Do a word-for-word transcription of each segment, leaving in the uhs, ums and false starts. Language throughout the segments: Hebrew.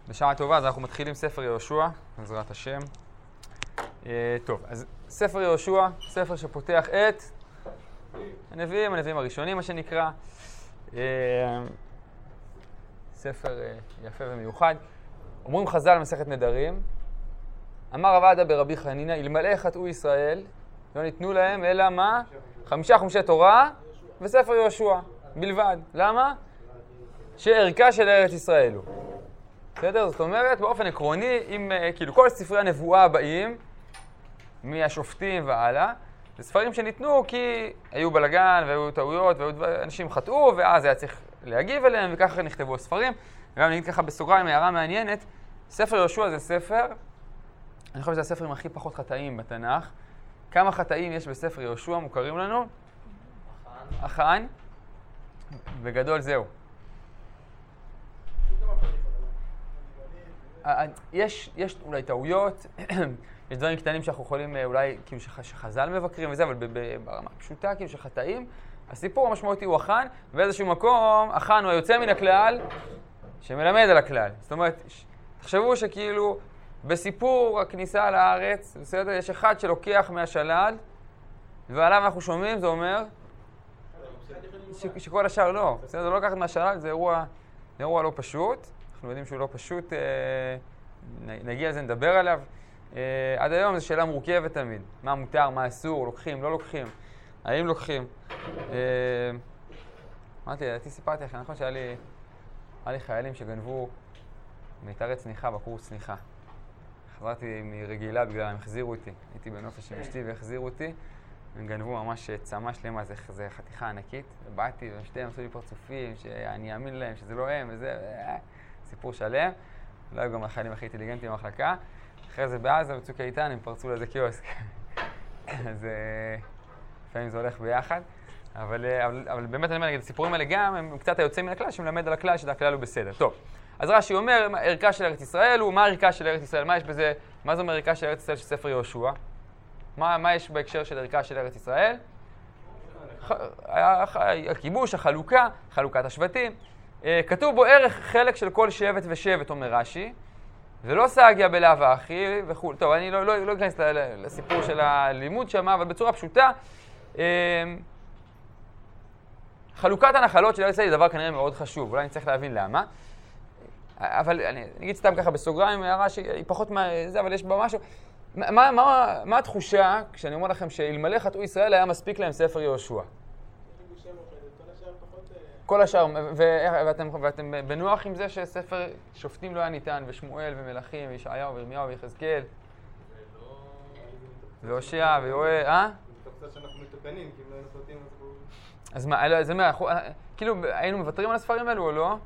בשעה טובה, אז אנחנו מתחילים ספר יהושע, בעזרת השם. אה, טוב, אז ספר יהושע, ספר שפותח את הנביאים, הנביאים הראשונים, מה שנקרא. אה, ספר אה, יפה ומיוחד. אומרים חז"ל מסכת נדרים, אמר רב עדה ברבי חנינא, אלמלא חטאו ישראל, לא ניתנו להם אלא מה? חמישה חומשי תורה וספר יהושע בלבד. למה? שערכה של ארץ ישראל הוא. בסדר? זאת אומרת, באופן עקרוני, אם כאילו כל ספרי הנבואה הבאים, מהשופטים והלאה, זה ספרים שניתנו כי היו בלגן והיו טעויות ואנשים חטאו, ואז היה צריך להגיב אליהם, וככה נכתבו הספרים. וגם נגיד ככה בסוגריים, הערה מעניינת, ספר יהושע זה ספר, אני חושב שזה הספר עם הכי פחות חטאים בתנ"ך. כמה חטאים יש בספר יהושע מוכרים לנו? אחן. אחן. בגדול זהו. יש, יש אולי טעויות, יש דברים קטנים שאנחנו יכולים אולי, כאילו שחז"ל מבקרים וזה, אבל ברמה פשוטה, כאילו שחטאים. הסיפור המשמעותי הוא אחן, באיזשהו מקום, אחן הוא היוצא מן הכלל, שמלמד על הכלל. זאת אומרת, תחשבו שכאילו בסיפור הכניסה לארץ, בסדר, יש אחד שלוקח מהשלל, ועליו אנחנו שומעים, זה אומר ש, שכל השאר לא. בסדר, זה לא לקחת מהשלל, זה אירוע, זה אירוע לא פשוט. אנחנו יודעים שהוא לא פשוט, נגיע לזה, נדבר עליו. עד היום זו שאלה מורכבת תמיד. מה מותר, מה אסור, לוקחים, לא לוקחים, האם לוקחים. אמרתי, לדעתי סיפרתי לכם, נכון שהיה לי, היה לי חיילים שגנבו מיתרי צניחה בקורס צניחה. חזרתי מרגילה בגלל הם החזירו אותי. הייתי בנופש עם אשתי והחזירו אותי. הם גנבו ממש צמה שלמה, זה, זה חתיכה ענקית. ובאתי ושתיהם עשו לי פרצופים, שאני אאמין להם שזה לא הם וזה. סיפור שלם. לא היו גם החיילים הכי אינטליגנטים במחלקה. אחרי זה בעזה בצוק איתן הם פרצו לאיזה קיוסק. אז לפעמים זה הולך ביחד. אבל, אבל, אבל באמת אני אומר, נגיד, הסיפורים האלה גם הם קצת היוצאים מן הכלל, שמלמד על הכלל שהכלל הוא בסדר. טוב. אז רש"י אומר, ערכה של ארץ ישראל הוא, מה הערכה של ארץ ישראל? מה יש בזה? מה זה אומר ערכה של ארץ ישראל של ספר יהושע? מה, מה יש בהקשר של ערכה של ארץ ישראל? הכיבוש, החלוקה, חלוקת השבטים. כתוב בו ערך חלק של כל שבט ושבט, אומר רש"י, ולא סגיה בלאו אחי וכו'. טוב, אני לא, לא, לא אכנס לסיפור של הלימוד שם, אבל בצורה פשוטה, חלוקת הנחלות של ארץ ישראל היא דבר כנראה מאוד חשוב, אולי אני צריך להבין למה. אבל אני אגיד סתם ככה בסוגריים, הערה שהיא פחות מה זה, אבל יש בה משהו. מה, מה, מה התחושה כשאני אומר לכם שאלמלא חטאו ישראל היה מספיק להם ספר יהושע? כל השאר, ואתם, ואתם בנוח עם זה שספר שופטים לא היה ניתן, ושמואל ומלכים, וישעיהו וירמיהו ויחזקאל, והושע ויואל, אה? זה קצת שאנחנו מתוקנים, כי אם לא היינו חוטאים אז... אז מה, זה מה, כאילו היינו מוותרים על הספרים האלו או לא?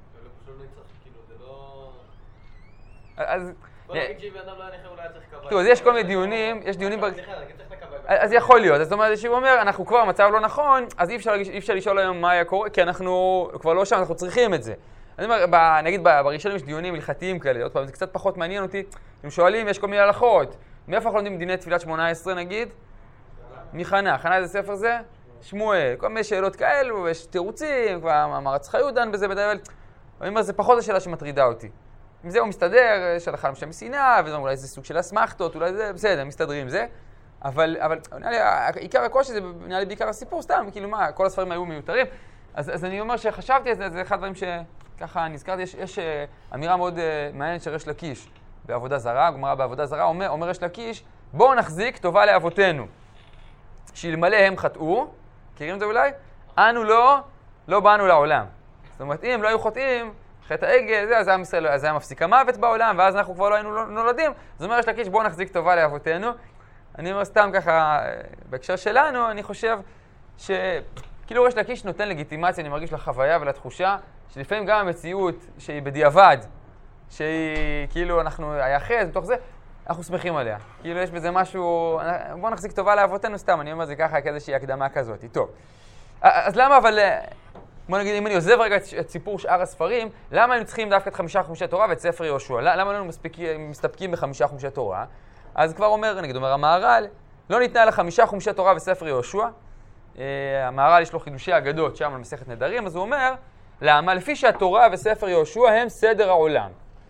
אז בוא נגיד שאם אדם לא היה נכם, אולי היה צריך קבלה. תראו, אז יש כל מיני דיונים, יש דיונים... אז יכול להיות, זאת אומרת, שהוא אומר, אנחנו כבר במצב לא נכון, אז אי אפשר לשאול היום מה היה קורה, כי אנחנו כבר לא שם, אנחנו צריכים את זה. אני אומר, נגיד בראשונים יש דיונים הלכתיים כאלה, עוד פעם, זה קצת פחות מעניין אותי, אם שואלים, יש כל מיני הלכות. מאיפה אנחנו לומדים דיני תפילת שמונה עשרה נגיד? מחנה. חנה איזה ספר זה? שמואל. כל מיני שאלות כאלו, ויש תירוצים, כבר המרץ חיוד דן בזה, אבל אני אומר, זה פחות השאלה שמטרידה אותי. אם זה הוא מסתדר, יש הלכה למשל משנאה, ואולי זה סוג של אסמכתות, אולי זה, בסדר, מסתדרים עם זה. אבל, אבל, נראה לי, עיקר הקושי זה, נראה לי, בעיקר הסיפור סתם, כאילו מה, כל הספרים היו מיותרים. אז, אז אני אומר שחשבתי, זה, זה אחד הדברים שככה נזכרתי, יש, יש אמירה מאוד uh, מעניינת של ריש לקיש בעבודה זרה, גמרא בעבודה זרה, אומר, אומר ריש לקיש, בואו נחזיק טובה לאבותינו, שאלמלא הם חטאו, מכירים את זה אולי? אנו לא, לא באנו לעולם. זאת אומרת, אם לא היו חוטאים, חטא העגל, זה, אז היה ישראל, אז היה מפסיק המוות בעולם, ואז אנחנו כבר לא היינו נולדים. זאת אומרת, יש לקיש, בואו נחזיק טובה לאבותינו. אני אומר סתם ככה, בהקשר שלנו, אני חושב שכאילו יש לקיש נותן לגיטימציה, אני מרגיש לחוויה ולתחושה, שלפעמים גם המציאות שהיא בדיעבד, שהיא כאילו אנחנו היחד, מתוך זה, אנחנו שמחים עליה. כאילו יש בזה משהו, בואו נחזיק טובה לאבותינו סתם, אני אומר זה ככה כאיזושהי הקדמה כזאת. טוב. אז למה אבל... בוא נגיד, אם אני עוזב רגע את סיפור שאר הספרים, למה היינו צריכים דווקא את חמישה חומשי תורה ואת ספר יהושע? למה היינו מסתפקים בחמישה חומשי תורה? אז כבר אומר, נגיד, אומר המהר"ל, לא ניתנה לה חמישה חומשי תורה וספר יהושע. המהר"ל יש לו חידושי אגדות שם על מסכת נדרים, אז הוא אומר, למה? לפי שהתורה וספר יהושע הם סדר העולם.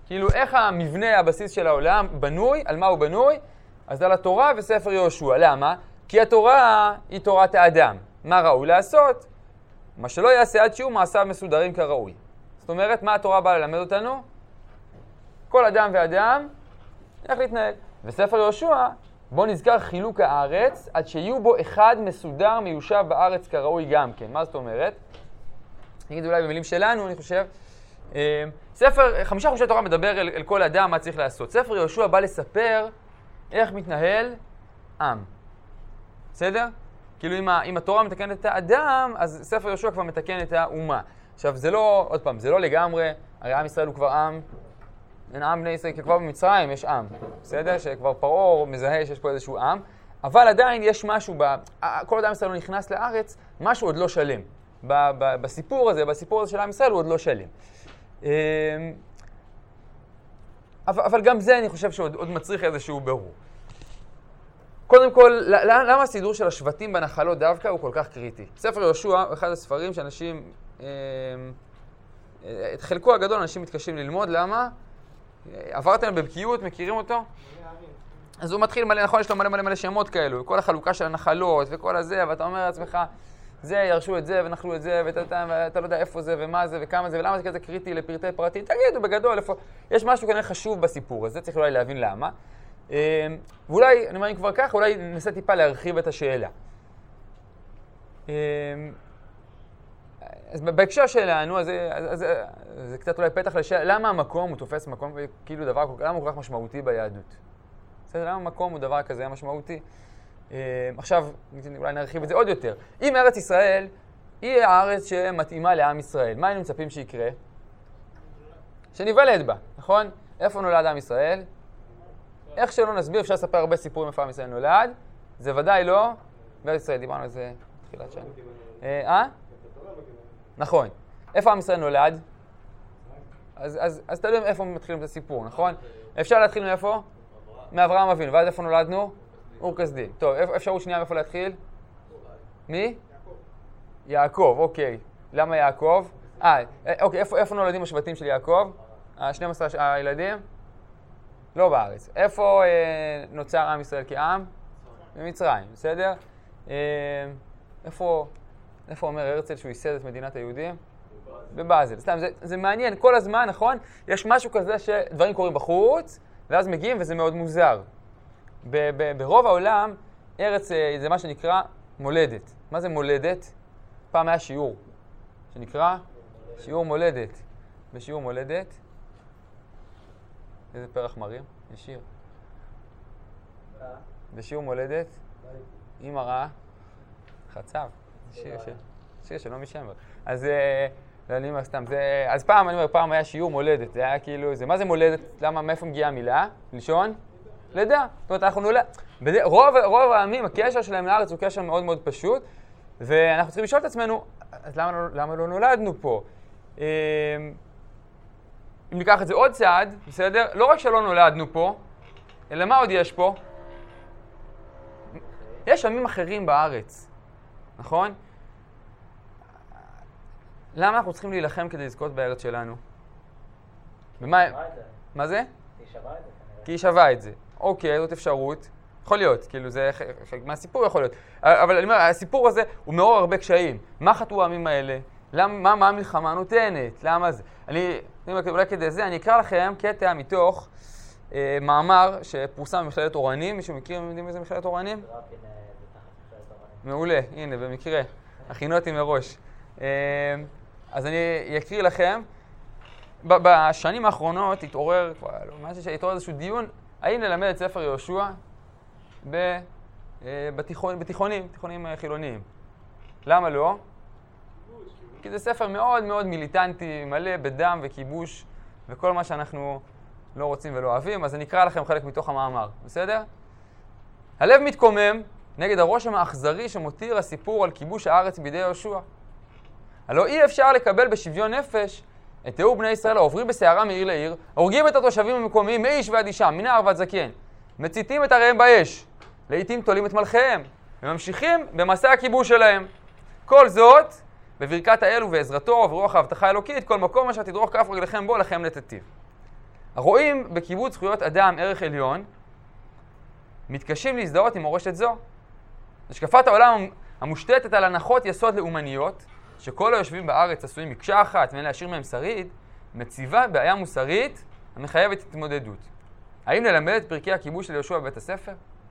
כאילו איך המבנה, הבסיס של העולם בנוי, על מה הוא בנוי? אז על התורה וספר יהושע. למה? כי התורה היא תורת האדם. מה ראוי לעשות? מה שלא יעשה עד שיהיו מעשיו מסודרים כראוי. זאת אומרת, מה התורה באה ללמד אותנו? כל אדם ואדם, איך להתנהג. וספר יהושע, בו נזכר חילוק הארץ, עד שיהיו בו אחד מסודר מיושב בארץ כראוי גם כן. מה זאת אומרת? נגיד אולי במילים שלנו, אני חושב. ספר, חמישה חומשי תורה מדבר אל, אל כל אדם מה צריך לעשות. ספר יהושע בא לספר איך מתנהל עם. בסדר? כאילו אם, ה, אם התורה מתקנת את האדם, אז ספר יהושע כבר מתקן את האומה. עכשיו זה לא, עוד פעם, זה לא לגמרי, הרי עם ישראל הוא כבר עם, אין עם בני ישראל, כי כבר במצרים יש עם. בסדר? שכבר פרעה מזהה שיש פה איזשהו עם, אבל עדיין יש משהו, ב, כל אדם ישראל לא נכנס לארץ, משהו עוד לא שלם. ב, ב, בסיפור הזה, בסיפור הזה של עם ישראל הוא עוד לא שלם. אבל, אבל גם זה אני חושב שעוד עוד מצריך איזשהו ברור. קודם כל, למה הסידור של השבטים בנחלות דווקא הוא כל כך קריטי? ספר יהושע הוא אחד הספרים שאנשים, את חלקו הגדול אנשים מתקשים ללמוד, למה? עברתם בבקיאות, מכירים אותו? אז הוא מתחיל מלא, נכון, יש לו מלא מלא מלא שמות כאלו, כל החלוקה של הנחלות וכל הזה, ואתה אומר לעצמך, זה, ירשו את זה, ונחלו את זה, ואתה, ואתה לא יודע איפה זה, ומה זה, וכמה זה, ולמה זה כזה קריטי לפרטי פרטים. תגידו, בגדול, איפה... יש משהו כנראה חשוב בסיפור הזה, צריך אולי להבין למה. ואולי, אני אומר, אם כבר כך, אולי ננסה טיפה להרחיב את השאלה. אז בהקשר שלנו, אז זה קצת אולי פתח לשאלה, למה המקום הוא תופס מקום, כאילו דבר, למה הוא כל כך משמעותי ביהדות? בסדר, למה המקום הוא דבר כזה משמעותי? עכשיו, אולי נרחיב את זה עוד יותר. אם ארץ ישראל היא הארץ שמתאימה לעם ישראל, מה היינו מצפים שיקרה? שניוולד בה, נכון? איפה נולד עם ישראל? איך שלא נסביר, אפשר לספר הרבה סיפורים איפה עם ישראל נולד. זה ודאי לא בארץ ישראל, דיברנו על זה תחילת שנה. אה? נכון. איפה עם ישראל נולד? אז תלוי איפה מתחילים את הסיפור, נכון? אפשר להתחיל מאיפה? מאברהם אבינו. ואז איפה נולדנו? אור כסדים. טוב, אפשרות שנייה מאיפה להתחיל? מי? יעקב, אוקיי. למה יעקב? אה, אוקיי, איפה נולדים השבטים של יעקב? ה-שנים עשר הילדים? לא בארץ. איפה נוצר עם ישראל כעם? במצרים, בסדר? איפה אומר הרצל שהוא ייסד את מדינת היהודים? בבאזל. סתם, זה מעניין. כל הזמן, נכון? יש משהו כזה שדברים קורים בחוץ, ואז מגיעים וזה מאוד מוזר. ברוב העולם, ארץ זה מה שנקרא מולדת. מה זה מולדת? פעם היה שיעור, שנקרא שיעור מולדת. בשיעור מולדת, איזה פרח מרים? יש שיר. בשיעור מולדת, אמא רעה, חצב. שיר, שיר, שיר שלא משמר. אז אני אומר סתם, אז פעם, אני אומר, פעם היה שיעור מולדת. זה היה כאילו, זה מה זה מולדת? למה, מאיפה מגיעה המילה? לשון? לידה. זאת אומרת, אנחנו נולד. רוב, רוב העמים, הקשר שלהם לארץ הוא קשר מאוד מאוד פשוט, ואנחנו צריכים לשאול את עצמנו, אז למה, למה לא נולדנו פה? אם ניקח את זה עוד צעד, בסדר? לא רק שלא נולדנו פה, אלא מה עוד יש פה? יש עמים אחרים בארץ, נכון? למה אנחנו צריכים להילחם כדי לזכות בארץ שלנו? ומה... מה זה? היא שווה את זה. כי היא שווה את זה. אוקיי, זאת אפשרות. יכול להיות, כאילו זה חלק מהסיפור יכול להיות. אבל אני אומר, הסיפור הזה הוא מעורר הרבה קשיים. מה חטאו העמים האלה? למה, מה המלחמה נותנת? למה זה? אני, אולי כדי זה, אני אקרא לכם קטע מתוך אה, מאמר שפורסם במכללת אורנים. מישהו מכיר, יודעים איזה מכללת אורנים? רבין זה תחת מכללת אורנים. מעולה, הנה, במקרה. הכינותי מראש. אה, אז אני אקריא לכם. בשנים האחרונות התעורר, התעורר איזשהו דיון, האם נלמד את ספר יהושע בתיכונים, בתיכונים חילוניים. למה לא? כי זה ספר מאוד מאוד מיליטנטי, מלא בדם וכיבוש וכל מה שאנחנו לא רוצים ולא אוהבים, אז אני אקרא לכם חלק מתוך המאמר, בסדר? הלב מתקומם נגד הרושם האכזרי שמותיר הסיפור על כיבוש הארץ בידי יהושע. הלא אי אפשר לקבל בשוויון נפש את תיאור בני ישראל העוברים בסערה מעיר לעיר, הורגים את התושבים המקומיים מאיש ועד אישה, מנער ועד זקן, מציתים את עריהם באש, לעתים תולים את מלכיהם, וממשיכים במסע הכיבוש שלהם. כל זאת, בברכת האל ובעזרתו וברוח ההבטחה האלוקית, כל מקום אשר תדרוך כף רגליכם בו, לכם נתתיו. הרואים בכיבוד זכויות אדם ערך עליון, מתקשים להזדהות עם מורשת זו. השקפת העולם המושתתת על הנחות יסוד לאומניות, שכל היושבים בארץ עשויים מקשה אחת ואין להשאיר מהם שריד, מציבה בעיה מוסרית המחייבת התמודדות. האם נלמד את פרקי הכיבוש של יהושע בבית הספר?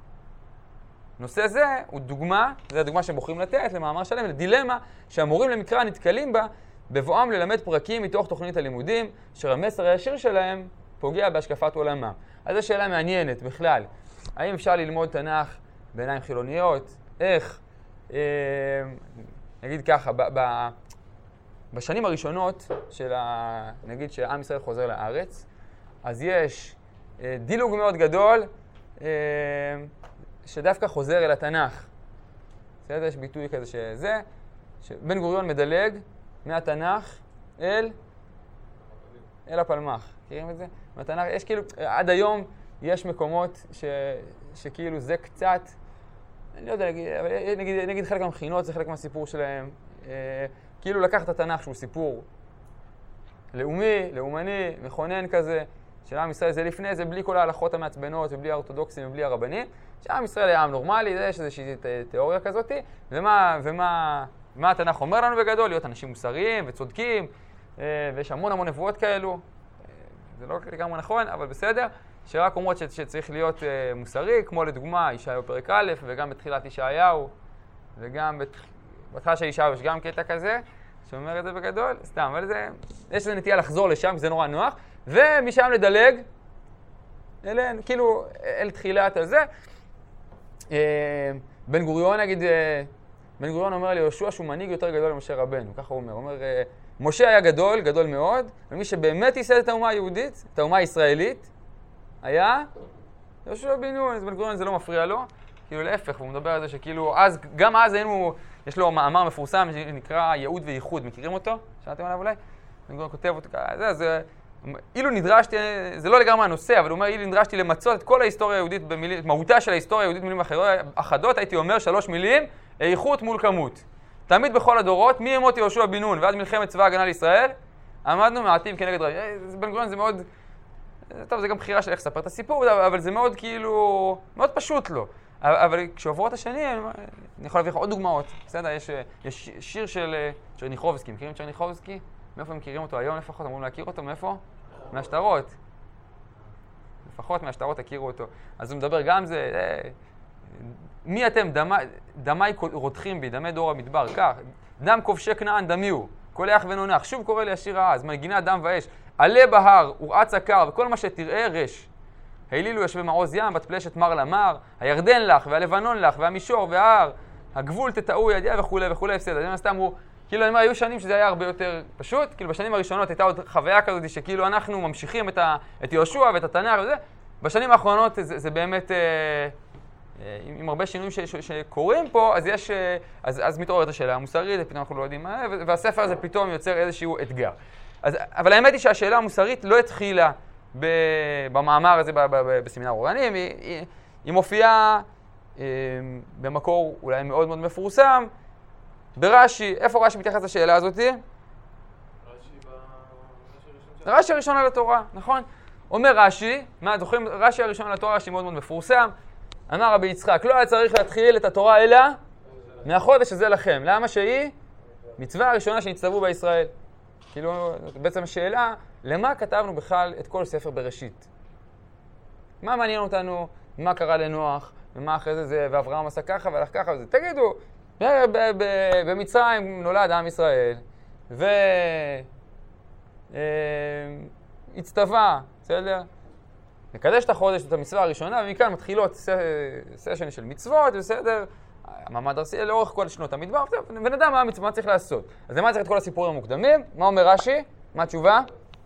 נושא זה הוא דוגמה, זו הדוגמה שהם בוחרים לתת למאמר שלם, לדילמה שהמורים למקרא נתקלים בה בבואם ללמד פרקים מתוך תוכנית הלימודים, אשר המסר הישיר שלהם פוגע בהשקפת עולמם. אז זו שאלה מעניינת בכלל. האם אפשר ללמוד תנ"ך בעיניים חילוניות? איך? אה, נגיד ככה, ב- ב- בשנים הראשונות של ה... נגיד שעם ישראל חוזר לארץ, אז יש אה, דילוג מאוד גדול אה, שדווקא חוזר אל התנ"ך. בסדר? יש ביטוי כזה שזה, שבן גוריון מדלג מהתנ"ך אל, אל הפלמ"ח. מכירים את זה? מהתנ"ך, יש כאילו, עד היום יש מקומות ש, שכאילו זה קצת, אני לא יודע להגיד, אבל נגיד, נגיד חלק מהמכינות זה חלק מהסיפור שלהם, אה, כאילו לקח את התנ"ך שהוא סיפור לאומי, לאומני, מכונן כזה, של עם ישראל, זה לפני, זה בלי כל ההלכות המעצבנות ובלי האורתודוקסים ובלי הרבנים, שעם ישראל היה עם נורמלי, יש איזושהי תיאוריה כזאת, ומה, ומה, מה התנ"ך אומר לנו בגדול? להיות אנשים מוסריים וצודקים, אה, ויש המון המון נבואות כאלו, אה, זה לא לגמרי נכון, אבל בסדר, שרק אומרות שצריך להיות אה, מוסרי, כמו לדוגמה ישעיהו פרק א', וגם בתחילת ישעיהו, וגם בתחילה של ישעיהו יש גם קטע כזה, שאומר את זה בגדול, סתם, אבל זה, יש איזו נטייה לחזור לשם, כי זה נורא נוח, ומשם לדלג, אלינו, כאילו, אל תחילת הזה. אה, בן גוריון, נגיד, אה, בן גוריון אומר ליהושע שהוא מנהיג יותר גדול למשה רבנו, ככה הוא אומר, הוא אומר, אה, משה היה גדול, גדול מאוד, ומי שבאמת ייסד את האומה היהודית, את האומה הישראלית, היה יהושע בן נון. אז בן גוריון זה לא מפריע לו, כאילו להפך, הוא מדבר על זה שכאילו, אז, גם אז היינו, יש לו מאמר מפורסם שנקרא ייעוד וייחוד, מכירים אותו? שמעתם עליו אולי? בן גוריון כותב אותו כזה, אז אילו נדרשתי, זה לא לגמרי הנושא, אבל הוא אומר, אילו נדרשתי למצות את כל ההיסטוריה היהודית, במילים, מהותה של ההיסטוריה היהודית במילים אחדות, הייתי אומר שלוש מילים, איכות מול כמות. תמיד בכל הדורות, מימות יהושע בן נון ועד מלחמת צבא ההגנה לישראל, עמדנו מעטים כנגד רבים. בן גוריון זה מאוד, טוב, זה גם בחירה של איך לספר את הסיפור, אבל זה מאוד כאילו, מאוד פשוט לו. אבל כשעוברות השנים, אני יכול להביא לך עוד דוגמאות. בסדר, יש, יש שיר של צ'רניחובסקי. מכירים את צ'רניחובסקי? מאיפה הם מכירים אותו היום לפחות? אמורים להכיר אותו? מאיפה? מהשטרות. לפחות מהשטרות הכירו אותו. אז הוא מדבר גם זה, אה, מי אתם? דמי, דמי רותחים בי, דמי דור המדבר. כך, דם כובשי כנען דמי הוא, קולח ונונח. שוב קורא לי השיר העז, מנגינה דם ואש. עלה בהר, ורעץ הקר, וכל מה שתראה רש. העלילו יושבי מעוז ים, בת פלשת מר למר, הירדן לך, והלבנון לך, והמישור, וההר, הגבול תטעו ידיה וכו' וכו'. בסדר, זה מה סתם הוא, כאילו אני אומר, היו שנים שזה היה הרבה יותר פשוט, כאילו בשנים הראשונות הייתה עוד חוויה כזאת שכאילו אנחנו ממשיכים את, ה, את יהושע ואת התנ"ך וזה. בשנים האחרונות זה, זה באמת, אה, אה, עם, עם הרבה שינויים ש, ש, שקורים פה, אז יש, אה, אז, אז מתעוררת השאלה המוסרית, ופתאום אנחנו לא יודעים מה, והספר הזה פתאום יוצר איזשהו אתגר. אז, אבל האמת היא שהשאלה המוסרית לא התחילה ב, במאמר הזה ב, ב, ב, בסמינר אורנים, היא, היא, היא מופיעה אה, במקור אולי מאוד מאוד מפורסם, ברש"י. איפה רש"י מתייחס לשאלה הזאת? רש"י ב... רש"י הראשון על התורה, נכון? אומר רש"י, מה, זוכרים? רש"י הראשון על התורה, רש"י מאוד מאוד מפורסם. אמר רבי יצחק, לא היה צריך להתחיל את התורה אלא מהחודש הזה לכם. למה שהיא? מצווה הראשונה שנצטוו בישראל. כאילו, בעצם השאלה, למה כתבנו בכלל את כל ספר בראשית? מה מעניין אותנו? מה קרה לנוח? ומה אחרי זה זה? ואברהם עשה ככה והלך ככה וזה. תגידו, במצרים נולד עם ישראל, והצטווה, בסדר? נקדש את החודש, את המצווה הראשונה, ומכאן מתחילות סשן של מצוות, בסדר? המעמד ארצי, לאורך כל שנות המדבר, ונדע מה המצווה צריך לעשות. אז למה צריך את כל הסיפורים המוקדמים? מה אומר רש"י? מה התשובה?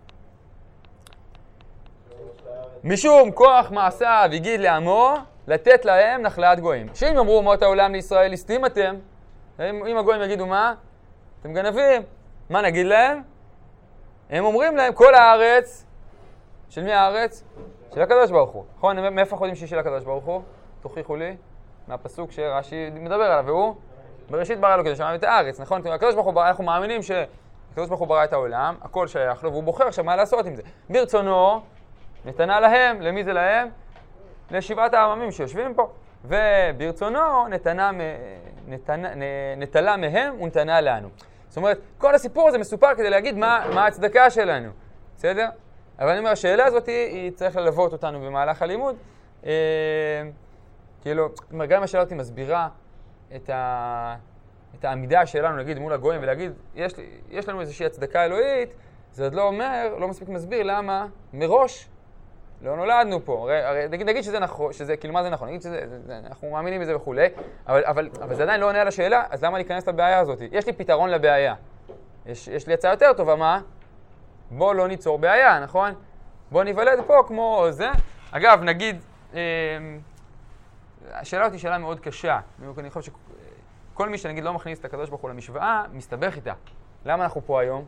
משום כוח מעשיו הגיד לעמו, לתת להם נחלת גויים. שאם יאמרו אומות העולם לישראל, ליסטים אתם, אם הגויים יגידו מה? אתם גנבים. מה נגיד להם? הם אומרים להם, כל הארץ, של מי הארץ? של הקדוש ברוך הוא. נכון? מאיפה אנחנו יודעים שהיא של הקדוש ברוך הוא? תוכיחו לי. מהפסוק שרש"י מדבר עליו, והוא בראשית ברא לו כדי שמע את הארץ, נכון? הקדוש ברוך הוא ברא, אנחנו מאמינים שהקדוש ברוך הוא ברא את העולם, הכל שייך לו, והוא בוחר עכשיו מה לעשות עם זה. ברצונו, נתנה להם, למי זה להם? לשבעת העממים שיושבים פה. וברצונו נתנה, נתנה, נטלה מהם ונתנה לנו. זאת אומרת, כל הסיפור הזה מסופר כדי להגיד מה, מה ההצדקה שלנו. בסדר? אבל אני אומר, השאלה הזאת היא, היא צריך ללוות אותנו במהלך הלימוד. אה, כאילו, גם אם השאלה אותי מסבירה את, ה, את העמידה שלנו, נגיד, מול הגויים, ולהגיד, יש, יש לנו איזושהי הצדקה אלוהית, זה עוד לא אומר, לא מספיק מסביר למה מראש לא נולדנו פה. הרי, הרי נגיד, נגיד שזה נכון, שזה, כאילו מה זה נכון, נגיד שזה, זה, אנחנו מאמינים בזה וכולי, אבל, אבל, אבל זה עדיין לא עונה על השאלה, אז למה להיכנס לבעיה הזאת? יש לי פתרון לבעיה. יש, יש לי הצעה יותר טובה, מה? בוא לא ניצור בעיה, נכון? בוא ניוולד פה כמו זה. אגב, נגיד, אה, השאלה אותי שאלה מאוד קשה. אני חושב שכל מי שנגיד לא מכניס את הקדוש ברוך הוא למשוואה, מסתבך איתה. למה אנחנו פה היום?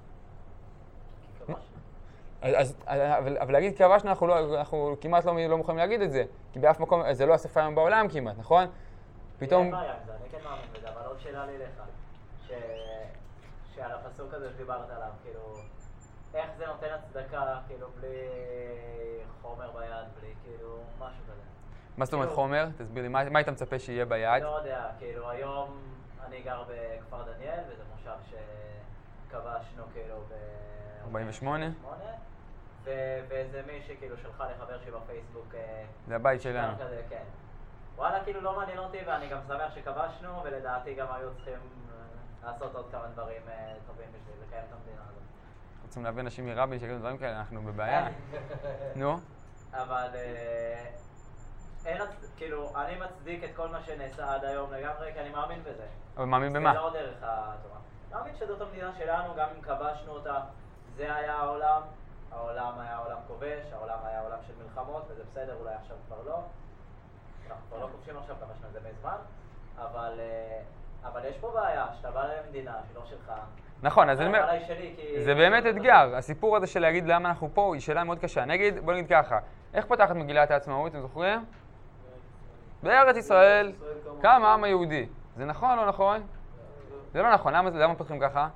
אז, אבל, אבל להגיד כבשנו, אנחנו, לא, אנחנו כמעט לא, לא מוכנים להגיד את זה, כי באף מקום, זה לא השפה היום בעולם כמעט, נכון? פתאום... אין בעיה עם זה, אני כן מאמין בזה, אבל עוד שאלה לי לך, ש... שעל הפסוק הזה שדיברת עליו, כאילו, איך זה נותן הצדקה, כאילו, בלי חומר ביד, בלי, כאילו, משהו כזה. מה זאת אומרת חומר? תסביר לי, מה, מה היית מצפה שיהיה ביד? לא יודע, כאילו, היום אני גר בכפר דניאל, וזה מושב שכבשנו, כאילו, ב... ארבעים ושמונה? ואיזה מישהי כאילו שלחה לחבר שלי בפייסבוק. זה הבית שלנו. כזה, כן. וואלה, כאילו לא מעניין אותי, ואני גם שמח שכבשנו, ולדעתי גם היו צריכים לעשות עוד כמה דברים טובים בשביל לקיים את המדינה הזאת. רוצים להביא אנשים מרבין שיגידו דברים כאלה, אנחנו בבעיה. נו? אבל אין, כאילו, אני מצדיק את כל מה שנעשה עד היום לגמרי, כי אני מאמין בזה. אבל מאמין במה? זה לא דרך התורה. מאמין שזאת המדינה שלנו, גם אם כבשנו אותה, זה היה העולם. העולם היה עולם כובש, העולם היה עולם של מלחמות, וזה בסדר, אולי עכשיו כבר לא. אנחנו כבר לא כובשים עכשיו, כבשנו את זה מזמן, אבל, אבל יש פה בעיה, שאתה בא למדינה שלא שלך. נכון, אז אני אומר, כי... זה באמת אתגר. הסיפור הזה של להגיד למה אנחנו פה, היא שאלה מאוד קשה. נגיד, בוא נגיד ככה, איך פתחת מגילת העצמאות, אתם זוכרים? בארץ ישראל קם העם היהודי. זה נכון או לא נכון? זה לא נכון, למה, למה פותחים ככה?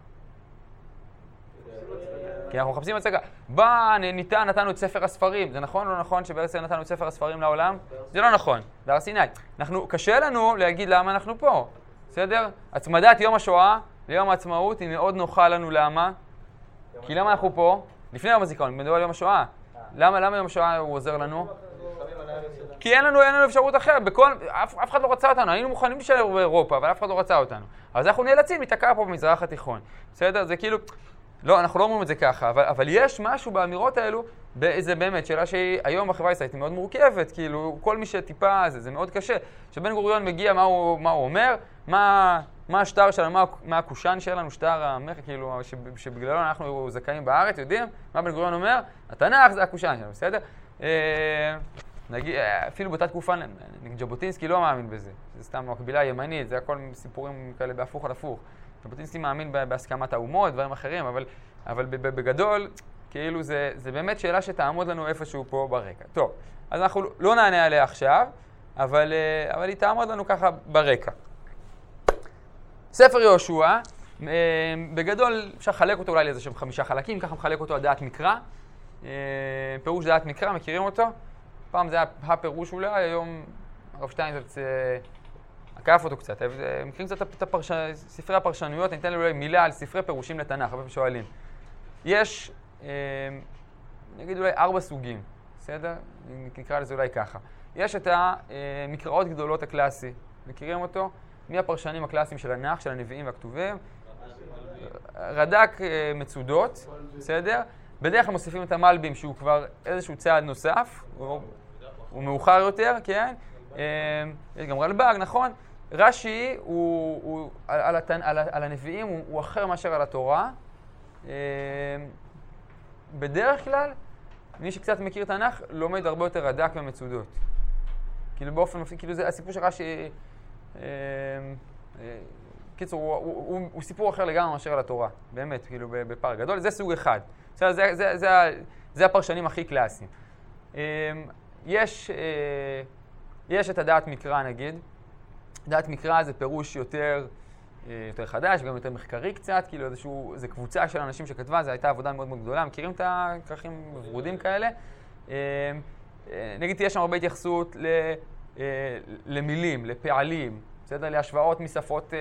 כי אנחנו מחפשים הצגה. בא, ניתן, נתנו את ספר הספרים. זה נכון או לא נכון שבארץ ישראל נתנו את ספר הספרים לעולם? זה לא נכון. בהר סיני. אנחנו, קשה לנו להגיד למה אנחנו פה. בסדר? הצמדת יום השואה ליום העצמאות היא מאוד נוחה לנו. למה? כי למה אנחנו פה? לפני יום הזיכרון, מדבר על יום השואה. למה, למה יום השואה הוא עוזר לנו? כי אין לנו, אין לנו אפשרות אחרת. בכל, אף, אף אחד לא רצה אותנו. היינו מוכנים להישאר באירופה, אבל אף אחד לא רצה אותנו. אז אנחנו נאלצים להתקע פה במזרח התיכון. בסדר? זה כאילו... לא, אנחנו לא אומרים את זה ככה, אבל, אבל יש משהו באמירות האלו, זה באמת שאלה שהיום בחברה הישראלית היא מאוד מורכבת, כאילו כל מי שטיפה, זה, זה מאוד קשה. שבן גוריון מגיע, מה הוא, מה הוא אומר, מה, מה השטר שלנו, מה, מה הקושן שלנו, שטר המחר, כאילו, שבגללו אנחנו זכאים בארץ, יודעים? מה בן גוריון אומר? התנ"ך זה הקושן שלנו, בסדר? אה, נגיד, אפילו באותה תקופה, ז'בוטינסקי לא מאמין בזה, זה סתם מקבילה ימנית, זה הכל סיפורים כאלה בהפוך על הפוך. ז'בוטינסקי מאמין בהסכמת האומות, דברים אחרים, אבל, אבל בגדול, כאילו זה, זה באמת שאלה שתעמוד לנו איפשהו פה ברקע. טוב, אז אנחנו לא נענה עליה עכשיו, אבל, אבל היא תעמוד לנו ככה ברקע. ספר יהושע, בגדול אפשר לחלק אותו אולי לאיזה שם חמישה חלקים, ככה מחלק אותו הדעת מקרא. פירוש דעת מקרא, מכירים אותו? פעם זה היה הפירוש אולי, היום הרב שטיינזלץ עקף אותו קצת. מכירים קצת את הפרש... ספרי הפרשנויות, אני אתן לי אולי מילה על ספרי פירושים לתנ"ך, הרבה פעמים שואלים. יש, נגיד אולי ארבע סוגים, בסדר? נקרא לזה אולי ככה. יש את המקראות גדולות הקלאסי, מכירים אותו? מי הפרשנים הקלאסיים של התנ"ך, של הנביאים והכתובים? רד"ק מצודות, בסדר? בדרך כלל מוסיפים את המלבים שהוא כבר איזשהו צעד נוסף, הוא, הוא מאוחר יותר, כן? יש גם רלב"ג, נכון? רש"י הוא, הוא, על, התנ... על, על הנביאים הוא, הוא אחר מאשר על התורה. בדרך כלל, מי שקצת מכיר תנ"ך לומד הרבה יותר רד"ק ומצודות. כאילו באופן מפתיע, כאילו זה הסיפור של רש"י, קיצור, הוא, הוא, הוא, הוא סיפור אחר לגמרי מאשר על התורה, באמת, כאילו בפער גדול. זה סוג אחד. זה, זה, זה, זה, זה הפרשנים הכי קלאסיים. יש, יש את הדעת מקרא נגיד. דעת מקרא זה פירוש יותר, יותר חדש, גם יותר מחקרי קצת, כאילו איזשהו, זה קבוצה של אנשים שכתבה, זו הייתה עבודה מאוד מאוד גדולה. מכירים את הכרכים ורודים כאלה? נגיד תהיה שם הרבה התייחסות למילים, לפעלים, בסדר? להשוואות משפות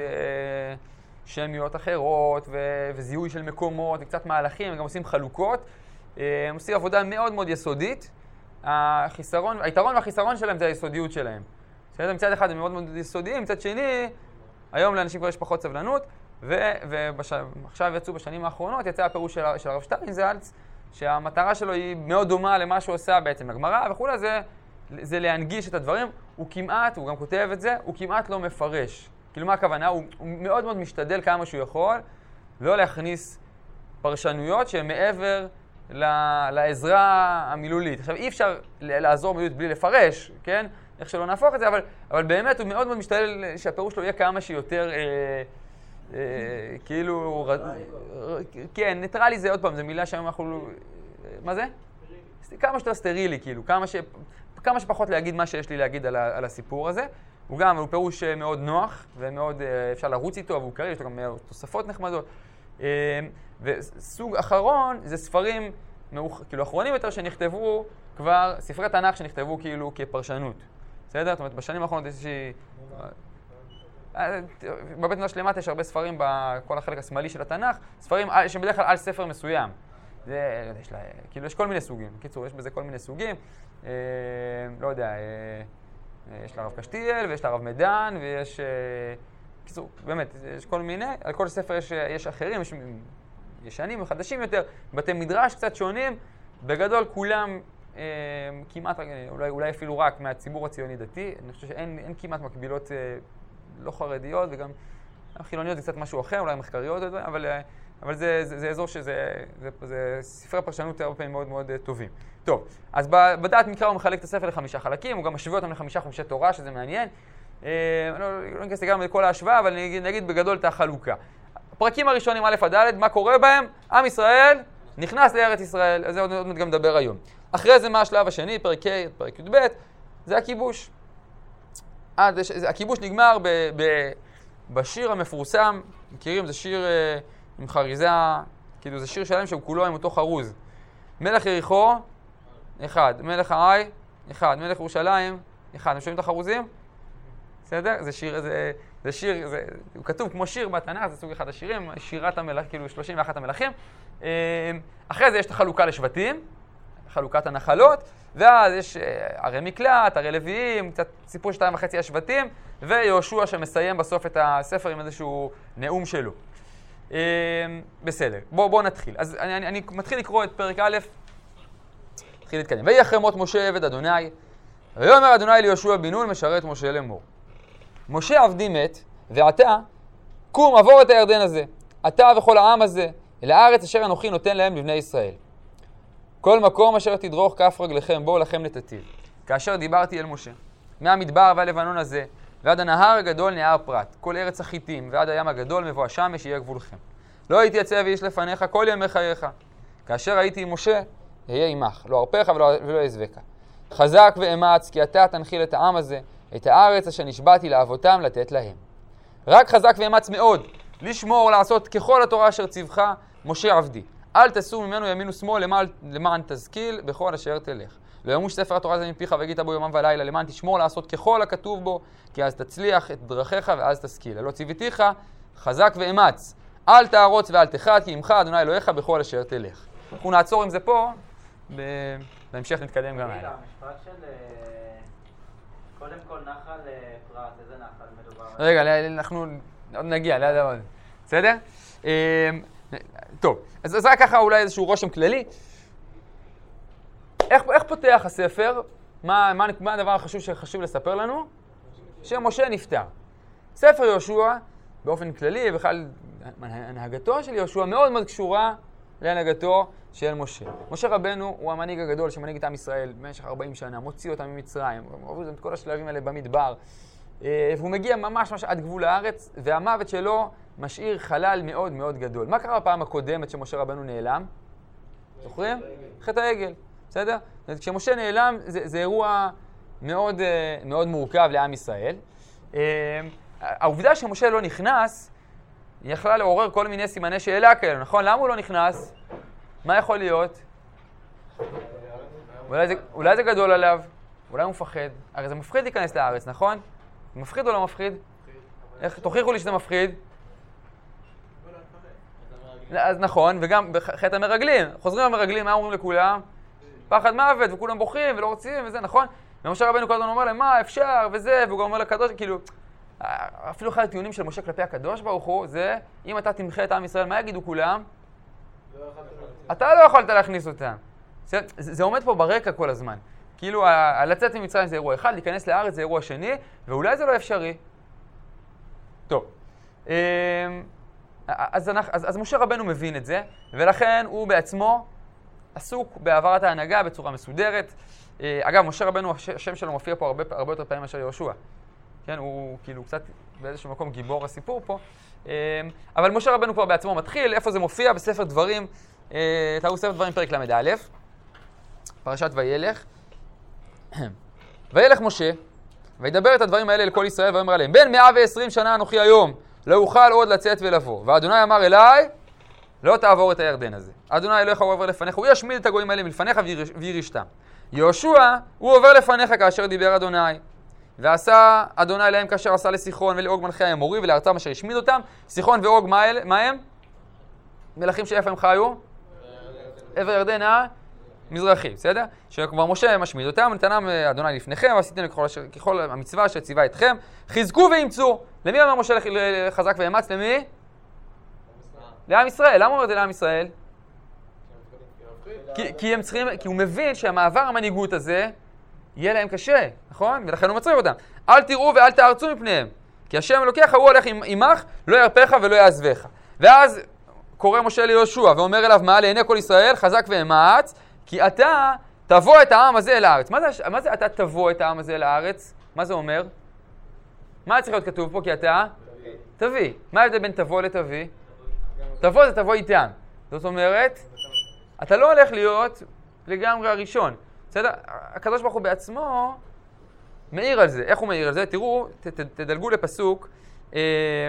שמיות אחרות וזיהוי של מקומות וקצת מהלכים, הם גם עושים חלוקות. הם עושים עבודה מאוד מאוד יסודית. החיסרון, היתרון והחיסרון שלהם זה היסודיות שלהם. בסדר? מצד אחד הם מאוד מאוד יסודיים, מצד שני, היום לאנשים כבר יש פחות סבלנות, ועכשיו יצאו בשנים האחרונות, יצא הפירוש של, של הרב שטיינזלץ, שהמטרה שלו היא מאוד דומה למה שהוא עושה בעצם לגמרא וכולי, זה, זה להנגיש את הדברים. הוא כמעט, הוא גם כותב את זה, הוא כמעט לא מפרש. כאילו מה הכוונה? הוא, הוא מאוד מאוד משתדל כמה שהוא יכול, לא להכניס פרשנויות שהן מעבר לעזרה המילולית. עכשיו, אי אפשר לעזור מילולית בלי לפרש, כן? איך שלא נהפוך את זה, אבל, אבל באמת הוא מאוד מאוד משתדל שהפירוש שלו יהיה כמה שיותר, אה, אה, כאילו, ר, כן, ניטרלי זה עוד פעם, זו מילה שהיום אנחנו, מה זה? כמה שיותר סטרילי, כאילו, כמה, ש, כמה שפחות להגיד מה שיש לי להגיד על, ה, על הסיפור הזה. הוא גם, הוא פירוש מאוד נוח, ומאוד אפשר לרוץ איתו, והוא קריא, יש לו גם תוספות נחמדות. וסוג אחרון, זה ספרים, כאילו, אחרונים יותר שנכתבו כבר, ספרי תנ"ך שנכתבו כאילו כפרשנות. בסדר? זאת אומרת, בשנים האחרונות יש איזושהי... בבית מדרש למטה יש הרבה ספרים בכל החלק השמאלי של התנ"ך, ספרים שבדרך כלל על ספר מסוים. זה, יש לה, כאילו, יש כל מיני סוגים. בקיצור, יש בזה כל מיני סוגים. לא יודע, יש לרב קשתיאל, ויש לרב מדן, ויש... בקיצור, באמת, יש כל מיני, על כל ספר יש, יש אחרים, יש ישנים וחדשים יותר, בתי מדרש קצת שונים, בגדול כולם אה, כמעט, אולי, אולי אפילו רק מהציבור הציוני דתי, אני חושב שאין אין כמעט מקבילות אה, לא חרדיות, וגם חילוניות זה קצת משהו אחר, אולי מחקריות, אבל, אבל זה, זה, זה אזור שזה, זה, זה ספרי פרשנות הרבה פעמים מאוד מאוד טובים. טוב, אז בדעת מקרא הוא מחלק את הספר לחמישה חלקים, הוא גם משווה אותם לחמישה חומשי תורה, שזה מעניין. לא, לא ניכנס לגמרי לכל ההשוואה, אבל נגיד, נגיד בגדול את החלוקה. הפרקים הראשונים א' עד ד', מה קורה בהם? עם ישראל נכנס לארץ ישראל, אז זה עוד מעט גם מדבר היום. אחרי זה מה השלב השני, פרק ה', פרק י"ב, זה הכיבוש. עד, הכיבוש נגמר ב, ב, בשיר המפורסם, מכירים? זה שיר אה, עם חריזה, כאילו זה שיר שלם שהוא כולו עם אותו חרוז. מלך יריחו, אחד. מלך העי, אחד. מלך ירושלים, אחד. אתם שומעים את החרוזים? בסדר? זה שיר, זה, זה שיר, זה, הוא כתוב כמו שיר בתנ"ך, זה סוג אחד השירים, שירת המלך, כאילו שלושים ואחת המלכים. אחרי זה יש את החלוקה לשבטים, חלוקת הנחלות, ואז יש ערי מקלט, ערי לוויים, קצת סיפור שתיים וחצי השבטים, ויהושע שמסיים בסוף את הספר עם איזשהו נאום שלו. בסדר, בואו בוא נתחיל. אז אני, אני, אני מתחיל לקרוא את פרק א', מתחיל להתקדם. ויהי אחרי מות משה עבד אדוני, ויאמר אדוני ליהושע בן נון משרת משה לאמור. משה עבדי מת, ועתה קום עבור את הירדן הזה, אתה וכל העם הזה, אל הארץ אשר אנוכי נותן להם לבני ישראל. כל מקום אשר תדרוך כף רגליכם בו לכם נתתיו. כאשר דיברתי אל משה, מהמדבר והלבנון הזה, ועד הנהר הגדול נהר פרת, כל ארץ החיתים, ועד הים הגדול מבוא השמש יהיה גבולכם. לא יתייצב איש לפניך כל ימי חייך. כאשר הייתי עם משה, אהיה עמך, לא ארפך ולא, ולא אעזבך. חזק ואמץ, כי אתה תנחיל את העם הזה, את הארץ אשר נשבעתי לאבותם לתת להם. רק חזק ואמץ מאוד, לשמור, לעשות ככל התורה אשר ציווך משה עבדי. אל תסור ממנו ימין ושמאל למען, למען תזקיל בכל אשר תלך. לא ימוש ספר התורה הזה מפיך והגית בו יומם ולילה, למען תשמור לעשות ככל הכתוב בו, כי אז תצליח את דרכיך ואז תשכיל. הלא ציוויתיך חזק ואמץ, אל תערוץ ואל תחת, כי עמך אדוני אלוהיך בכל אשר תלך. אנחנו נעצור עם זה פה, בהמשך נתקדם גם הלאה. המשפט של קודם כל נחל פרת, איזה נחל מדובר? רגע, אנחנו עוד נגיע, ליד עוד. בסדר? טוב, אז זה רק ככה אולי איזשהו רושם כללי. איך, איך פותח הספר? מה, מה, מה הדבר החשוב שחשוב לספר לנו? שמשה נפטר. ספר יהושע, באופן כללי, בכלל הנהגתו של יהושע מאוד מאוד קשורה להנהגתו של משה. משה רבנו הוא המנהיג הגדול שמנהיג את עם ישראל במשך ארבעים שנה, מוציא אותם ממצרים, עובר את כל השלבים האלה במדבר, והוא מגיע ממש ממש עד גבול הארץ, והמוות שלו משאיר חלל מאוד מאוד גדול. מה קרה בפעם הקודמת שמשה רבנו נעלם? זוכרים? חטא העגל, בסדר? כשמשה נעלם זה, זה אירוע מאוד, מאוד מורכב לעם ישראל. העובדה שמשה לא נכנס, היא יכלה לעורר כל מיני סימני שאלה כאלה, נכון? למה הוא לא נכנס? מה יכול להיות? אולי זה, אולי זה גדול עליו, אולי הוא מפחד. הרי זה מפחיד להיכנס לארץ, נכון? מפחיד או לא מפחיד? איך, תוכיחו לי שזה מפחיד. אז נכון, וגם בחטא המרגלים. חוזרים המרגלים, מה אומרים לכולם? פחד מוות, וכולם בוכים ולא רוצים וזה, נכון? ומשה רבנו כל הזמן אומר להם, מה אפשר וזה, והוא גם אומר לקדוש, כאילו, אפילו אחד הטיעונים של משה כלפי הקדוש ברוך הוא, זה, אם אתה תמחה את עם ישראל, מה יגידו כולם? אתה לא יכולת להכניס אותם. זה, זה עומד פה ברקע כל הזמן. כאילו, לצאת ממצרים זה אירוע אחד, להיכנס לארץ זה אירוע שני, ואולי זה לא אפשרי. טוב. אז, אז, אז משה רבנו מבין את זה, ולכן הוא בעצמו עסוק בהעברת ההנהגה בצורה מסודרת. אגב, משה רבנו, השם שלו מופיע פה הרבה, הרבה יותר פעמים מאשר יהושע. כן, הוא כאילו קצת באיזשהו מקום גיבור הסיפור פה. אבל משה רבנו כבר בעצמו מתחיל, איפה זה מופיע? בספר דברים, תראו ספר דברים פרק למד א', פרשת וילך. וילך משה, וידבר את הדברים האלה לכל ישראל, ואומר עליהם, בין מאה ועשרים שנה אנוכי היום, לא אוכל עוד לצאת ולבוא. ואדוני אמר אליי, לא תעבור את הירדן הזה. אדוני אלוהיך הוא עובר לפניך, הוא ישמיד את הגויים האלה מלפניך וירישתם. יהושע, הוא עובר לפניך כאשר דיבר אדוני. ועשה אדוני להם כאשר עשה לסיחון ולאוג מלכי האמורי ולארצם אשר השמיד אותם. סיחון ואוג, מה, מה הם? מלכים שאיפה הם חיו? עבר ירדן המזרחי, בסדר? שכבר משה משמיד אותם, נתנם אדוני לפניכם, ועשיתם ככל, ככל המצווה שציווה אתכם. חזקו ואימצו. למי אומר משה חזק ואמץ? למי? לעם ישראל. למה אומר את זה לעם ישראל? כי, כי הם צריכים, כי הוא מבין שהמעבר המנהיגות הזה יהיה להם קשה, נכון? ולכן הוא מצריך אותם. אל תראו ואל תארצו מפניהם, כי השם אלוקיך הוא הולך עמך, לא ירפך ולא יעזבך. ואז קורא משה ליהושע ואומר אליו, מה לעיני כל ישראל, חזק ואמץ, כי אתה תבוא את העם הזה אל הארץ. מה זה, מה זה אתה תבוא את העם הזה אל הארץ? מה זה אומר? מה צריך להיות כתוב פה? כי אתה תביא. מה ההבדל בין תבוא לתביא? תבוא זה תבוא איתם. זאת אומרת, אתה לא הולך להיות לגמרי הראשון. בסדר? הקדוש ברוך הוא בעצמו מעיר על זה. איך הוא מעיר על זה? תראו, ת, ת, תדלגו לפסוק, אה,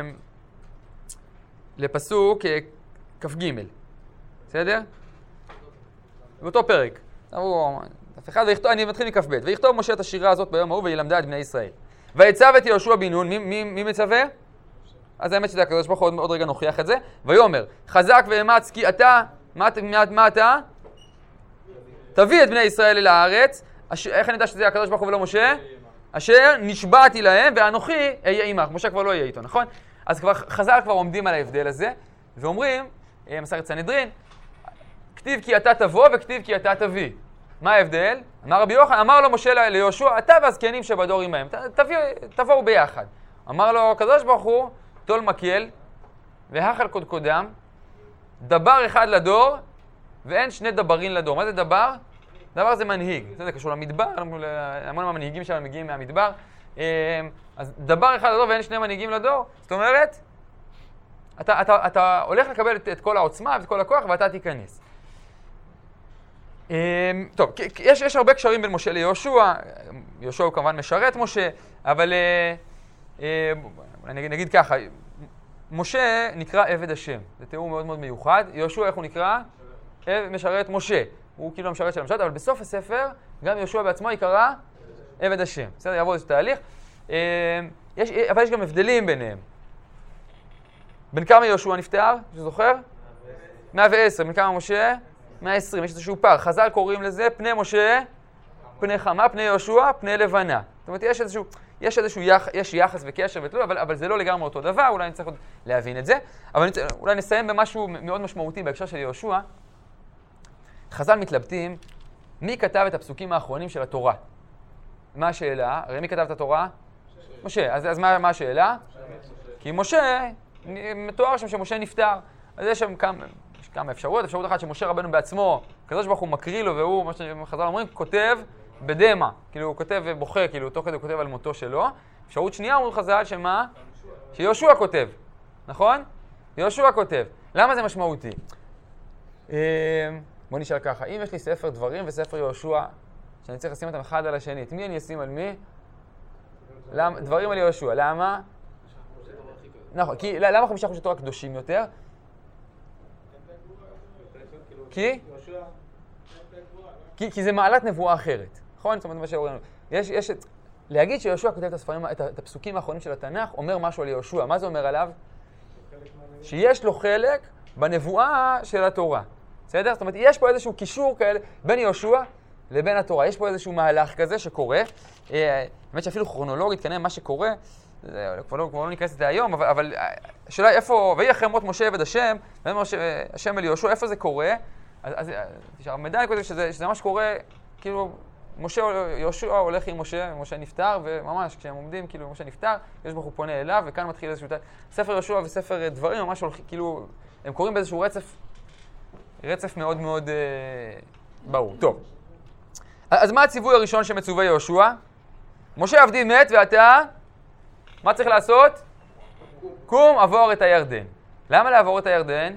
לפסוק אה, כ"ג. בסדר? באותו פרק. אני מתחיל מכ"ב. ויכתוב משה את השירה הזאת ביום ההוא וילמדה את בני ישראל. ויצב את יהושע בן נון, מי, מי, מי מצווה? אז האמת שזה הקדוש ברוך הוא עוד, עוד רגע נוכיח את זה. ויאמר, חזק ואמץ כי אתה, מה, מה, מה אתה? תביא את בני ישראל אל הארץ. אש, איך אני יודע שזה הקדוש ברוך הוא ולא משה? אשר נשבעתי להם ואנוכי אהיה עמך. משה כבר לא יהיה איתו, נכון? אז כבר, חז"ל כבר עומדים על ההבדל הזה, ואומרים, מסכת סנהדרין, כתיב כי אתה תבוא וכתיב כי אתה תביא. מה ההבדל? אמר רבי יוחנן, אמר לו משה ליהושע, אתה והזקנים שבדור עמהם, תבואו ביחד. אמר לו הקדוש ברוך הוא, תול מקל והחל קודקודם, דבר אחד לדור ואין שני דברים לדור. מה זה דבר? דבר זה מנהיג. זה קשור למדבר, המון מהמנהיגים שלנו מגיעים מהמדבר. אז דבר אחד לדור ואין שני מנהיגים לדור. זאת אומרת, אתה, אתה, אתה הולך לקבל את, את כל העוצמה ואת כל הכוח ואתה תיכנס. טוב, יש, יש הרבה קשרים בין משה ליהושע. יהושע הוא כמובן משרת משה, אבל נגיד, נגיד ככה, משה נקרא עבד השם. זה תיאור מאוד מאוד מיוחד. יהושע איך הוא נקרא? משרת משה. הוא כאילו המשרת של המשרת, אבל בסוף הספר גם יהושע בעצמו יקרא עבד השם. בסדר, יעבור איזה תהליך. יש, אבל יש גם הבדלים ביניהם. בין כמה יהושע נפטר? שזוכר? מאה ועשר. בין כמה משה? מאה ועשרים. יש איזשהו פער. חז"ל קוראים לזה פני משה, פני חמה, פני יהושע, פני לבנה. זאת אומרת, יש איזשהו, יש איזשהו יח, יש יחס וקשר ותלוי, אבל, אבל זה לא לגמרי אותו דבר, אולי אני צריך עוד להבין את זה. אבל אני, אולי נסיים במשהו מאוד משמעותי בהקשר של יהושע. חז"ל מתלבטים, מי כתב את הפסוקים האחרונים של התורה? מה השאלה? הרי מי כתב את התורה? משה. אז, אז מה, מה השאלה? כי משה, מתואר שם שמשה נפטר. אז יש שם כמה, יש כמה אפשרויות. אפשרות אחת שמשה רבנו בעצמו, הקדוש ברוך הוא מקריא לו, והוא, מה שחז"ל אומרים, כותב בדמה. כאילו הוא כותב ובוכה, כאילו תוך כדי הוא כותב על מותו שלו. אפשרות שנייה אומרים חז"ל שמה? שיהושע כותב. נכון? יהושע כותב. למה זה משמעותי? בוא נשאל ככה, אם יש לי ספר דברים וספר יהושע, שאני צריך לשים אותם אחד על השני, את מי אני אשים על מי? למה, דברים על יהושע, למה? נכון, כי למה חמישה חומשי תורה קדושים יותר? כי? כי, כי זה מעלת נבואה אחרת, נכון? זאת אומרת, מה שאומרים, יש, יש את... להגיד שיהושע כותב את הספרים, את, את הפסוקים האחרונים של התנ"ך, אומר משהו על יהושע. מה זה אומר עליו? שיש לו חלק בנבואה של התורה. בסדר? זאת אומרת, יש פה איזשהו קישור כאלה בין יהושע לבין התורה. יש פה איזשהו מהלך כזה שקורה. באמת שאפילו כרונולוגית, כנראה מה שקורה, כבר לא, כבר לא ניכנס לזה היום, אבל, אבל השאלה איפה, ויהי אחרי מות משה עבד השם, ואומר השם אל יהושע, איפה זה קורה? אז, אז המדע כזה שזה, שזה ממש קורה, כאילו, משה, יהושע הולך עם משה, משה נפטר, וממש כשהם עומדים, כאילו, משה נפטר, יש ברוך הוא פונה אליו, וכאן מתחיל איזשהו... ספר יהושע וספר דברים ממש הולכים, כאילו, הם קוראים באיזשהו רצף, רצף מאוד מאוד אה, ברור. טוב. אז מה הציווי הראשון שמצווה יהושע? משה עבדי מת, ואתה, מה צריך לעשות? קום, עבור את הירדן. למה לעבור את הירדן?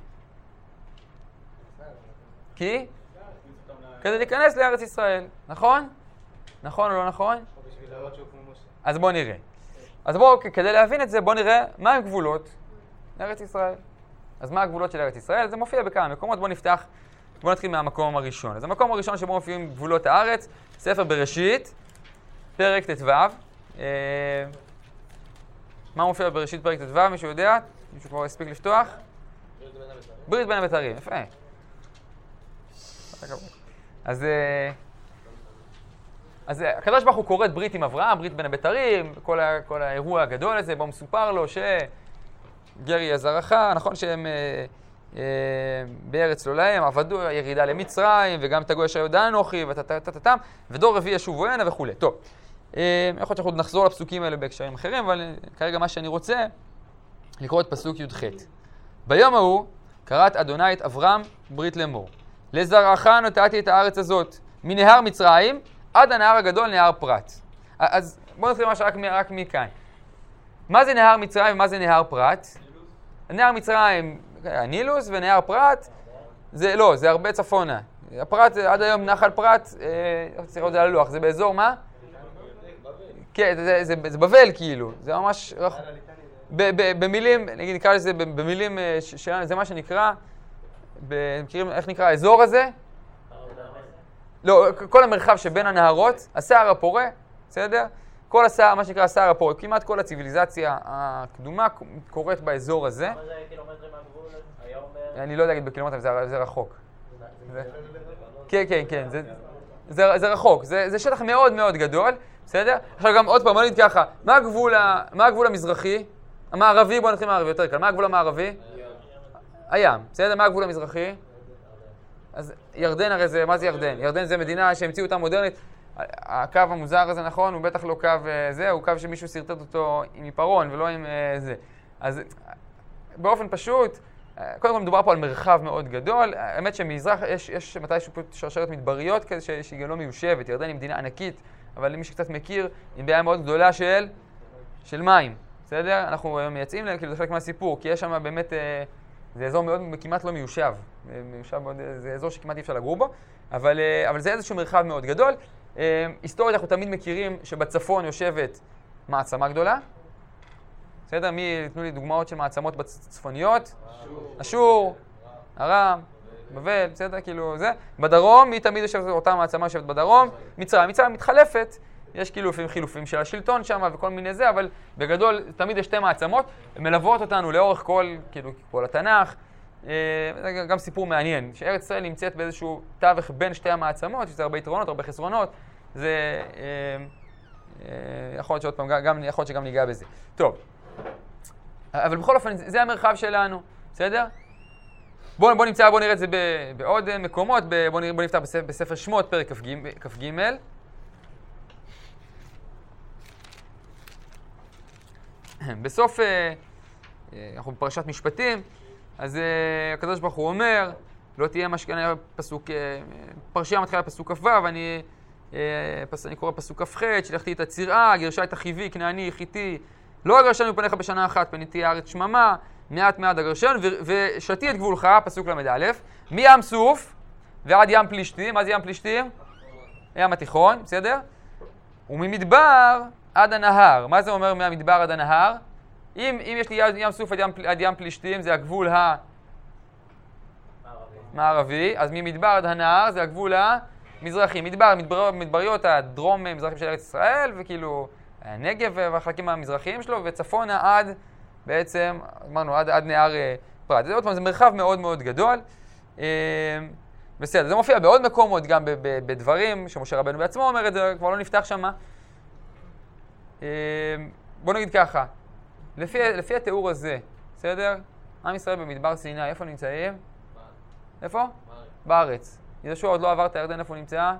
כי? כדי להיכנס לארץ ישראל, נכון? נכון או לא נכון? אז בואו נראה. אז בואו, כדי להבין את זה, בואו נראה מה הם גבולות לארץ ישראל. אז מה הגבולות של ארץ ישראל? זה מופיע בכמה מקומות. בואו נפתח, בואו נתחיל מהמקום הראשון. אז המקום הראשון שבו מופיעים גבולות הארץ, ספר בראשית, פרק ט"ו. אה, מה מופיע בראשית פרק ט"ו? מישהו יודע? מישהו כבר הספיק לפתוח? ברית בין הבתרים, יפה. אז, אז הקדוש ברוך הוא כורת ברית עם אברהם, ברית בין הבתרים, כל, ה, כל האירוע הגדול הזה, בו מסופר לו שגרי עזרך, נכון שהם אה, אה, בארץ לא להם, עבדו ירידה למצרים, וגם תגוי אשר יודע אנוכי, ותתתם, ודור רביעי ישובו הנה וכו'. טוב, אה, יכול להיות שאנחנו נחזור לפסוקים האלה בהקשרים אחרים, אבל כרגע מה שאני רוצה, לקרוא את פסוק י"ח. ביום ההוא קראת אדוני את אברהם ברית לאמור. לזרעך נתתי את הארץ הזאת, מנהר מצרים עד הנהר הגדול, נהר פרת. אז בואו נתחיל משהו רק, רק מכאן. מה זה נהר מצרים ומה זה נהר פרת? נהר מצרים, הנילוס, ונהר פרת, זה לא, זה הרבה צפונה. הפרת, עד היום נחל פרת, אה, צריך לראות את זה על הלוח, זה באזור מה? כן, זה, זה, זה, זה בבל כאילו, זה ממש... במילים, נגיד נקרא לזה, במילים שלנו, זה מה שנקרא, מכירים איך נקרא האזור הזה? לא, כל המרחב שבין הנהרות, הסער הפורה, בסדר? כל הסער, מה שנקרא הסער הפורה, כמעט כל הציביליזציה הקדומה קורית באזור הזה. כמה זה קילומטרים מהגבול היום? אני לא יודע להגיד בקילומטרים, זה רחוק. כן, כן, כן, זה רחוק, זה שטח מאוד מאוד גדול, בסדר? עכשיו גם עוד פעם, בוא נגיד ככה, מה הגבול המזרחי? המערבי, בוא נתחיל מהערבי יותר קל, מה הגבול המערבי? הים, בסדר? מה הגבול המזרחי? אז ירדן הרי זה, מה זה ירדן? ירדן זה מדינה שהמציאו אותה מודרנית. הקו המוזר הזה, נכון, הוא בטח לא קו זה, הוא קו שמישהו סרטט אותו עם עיפרון ולא עם זה. אז באופן פשוט, קודם כל מדובר פה על מרחב מאוד גדול. האמת שמזרח יש, יש מתישהו שרשרת מדבריות כזה שהיא גם לא מיושבת. ירדן היא מדינה ענקית, אבל למי שקצת מכיר, היא בעיה מאוד גדולה של, של מים. בסדר? אנחנו מייצאים להם, כאילו זה חלק מהסיפור, כי יש שם באמת... זה אזור מאוד, כמעט לא מיושב, מיושב מאוד, זה אזור שכמעט אי אפשר לגור בו, אבל, אבל זה איזשהו מרחב מאוד גדול. היסטורית אנחנו תמיד מכירים שבצפון יושבת מעצמה גדולה. בסדר? מי, תנו לי דוגמאות של מעצמות בצפוניות? אשור, ארם, בבל, בסדר? כאילו זה. בדרום, מי תמיד יושבת, אותה מעצמה יושבת בדרום? מצרים. מצרים מתחלפת. יש כאילו לפעמים חילופים של השלטון שם וכל מיני זה, אבל בגדול תמיד יש שתי מעצמות, מלוות אותנו לאורך כל, כאילו, כל התנ"ך. זה גם סיפור מעניין, שארץ ישראל נמצאת באיזשהו תווך בין שתי המעצמות, שזה הרבה יתרונות, הרבה חסרונות. זה יכול להיות שעוד פעם, גם, יכול להיות שגם ניגע בזה. טוב, אבל בכל אופן, זה המרחב שלנו, בסדר? בואו בוא נמצא, בואו נראה את זה בעוד מקומות, בואו בוא נפתח בספר, בספר שמות, פרק כ"ג. בסוף, אנחנו בפרשת משפטים, אז הקדוש ברוך הוא אומר, לא תהיה משכנה פסוק, פרשייה מתחילה פסוק כ"ו, ואני אני קורא פסוק כ"ח, שלחתי את הצירעה, גירשה את החיבי, כנעני, חיתי, לא אגרשנו מפניך בשנה אחת, פניתי הארץ שממה, מעט מעט אגרשנו, ושתי את גבולך, פסוק למד א', מים סוף ועד ים פלישתים. מה זה ים פלישתים? ים התיכון, בסדר? וממדבר עד הנהר. מה זה אומר מהמדבר עד הנהר? אם, אם יש לי ים סוף עד ים, עד ים פלישתים, זה הגבול המערבי, אז ממדבר עד הנהר זה הגבול מזרחי, מדבר, מדבר, מדבריות הדרום מזרחים של ארץ ישראל, וכאילו הנגב והחלקים המזרחיים שלו, וצפונה עד, בעצם, אמרנו, עד, עד נהר פרת. זה עוד פעם, זה מרחב מאוד מאוד גדול. בסדר, זה מופיע בעוד מקומות, גם בדברים, שמשה רבנו בעצמו אומר את זה, כבר לא נפתח שמה. בוא נגיד ככה, לפי, לפי התיאור הזה, בסדר? עם ישראל במדבר סיני, איפה נמצאים? איפה? בארץ. בארץ. יהושע עוד לא עבר את הירדן, איפה הוא נמצא?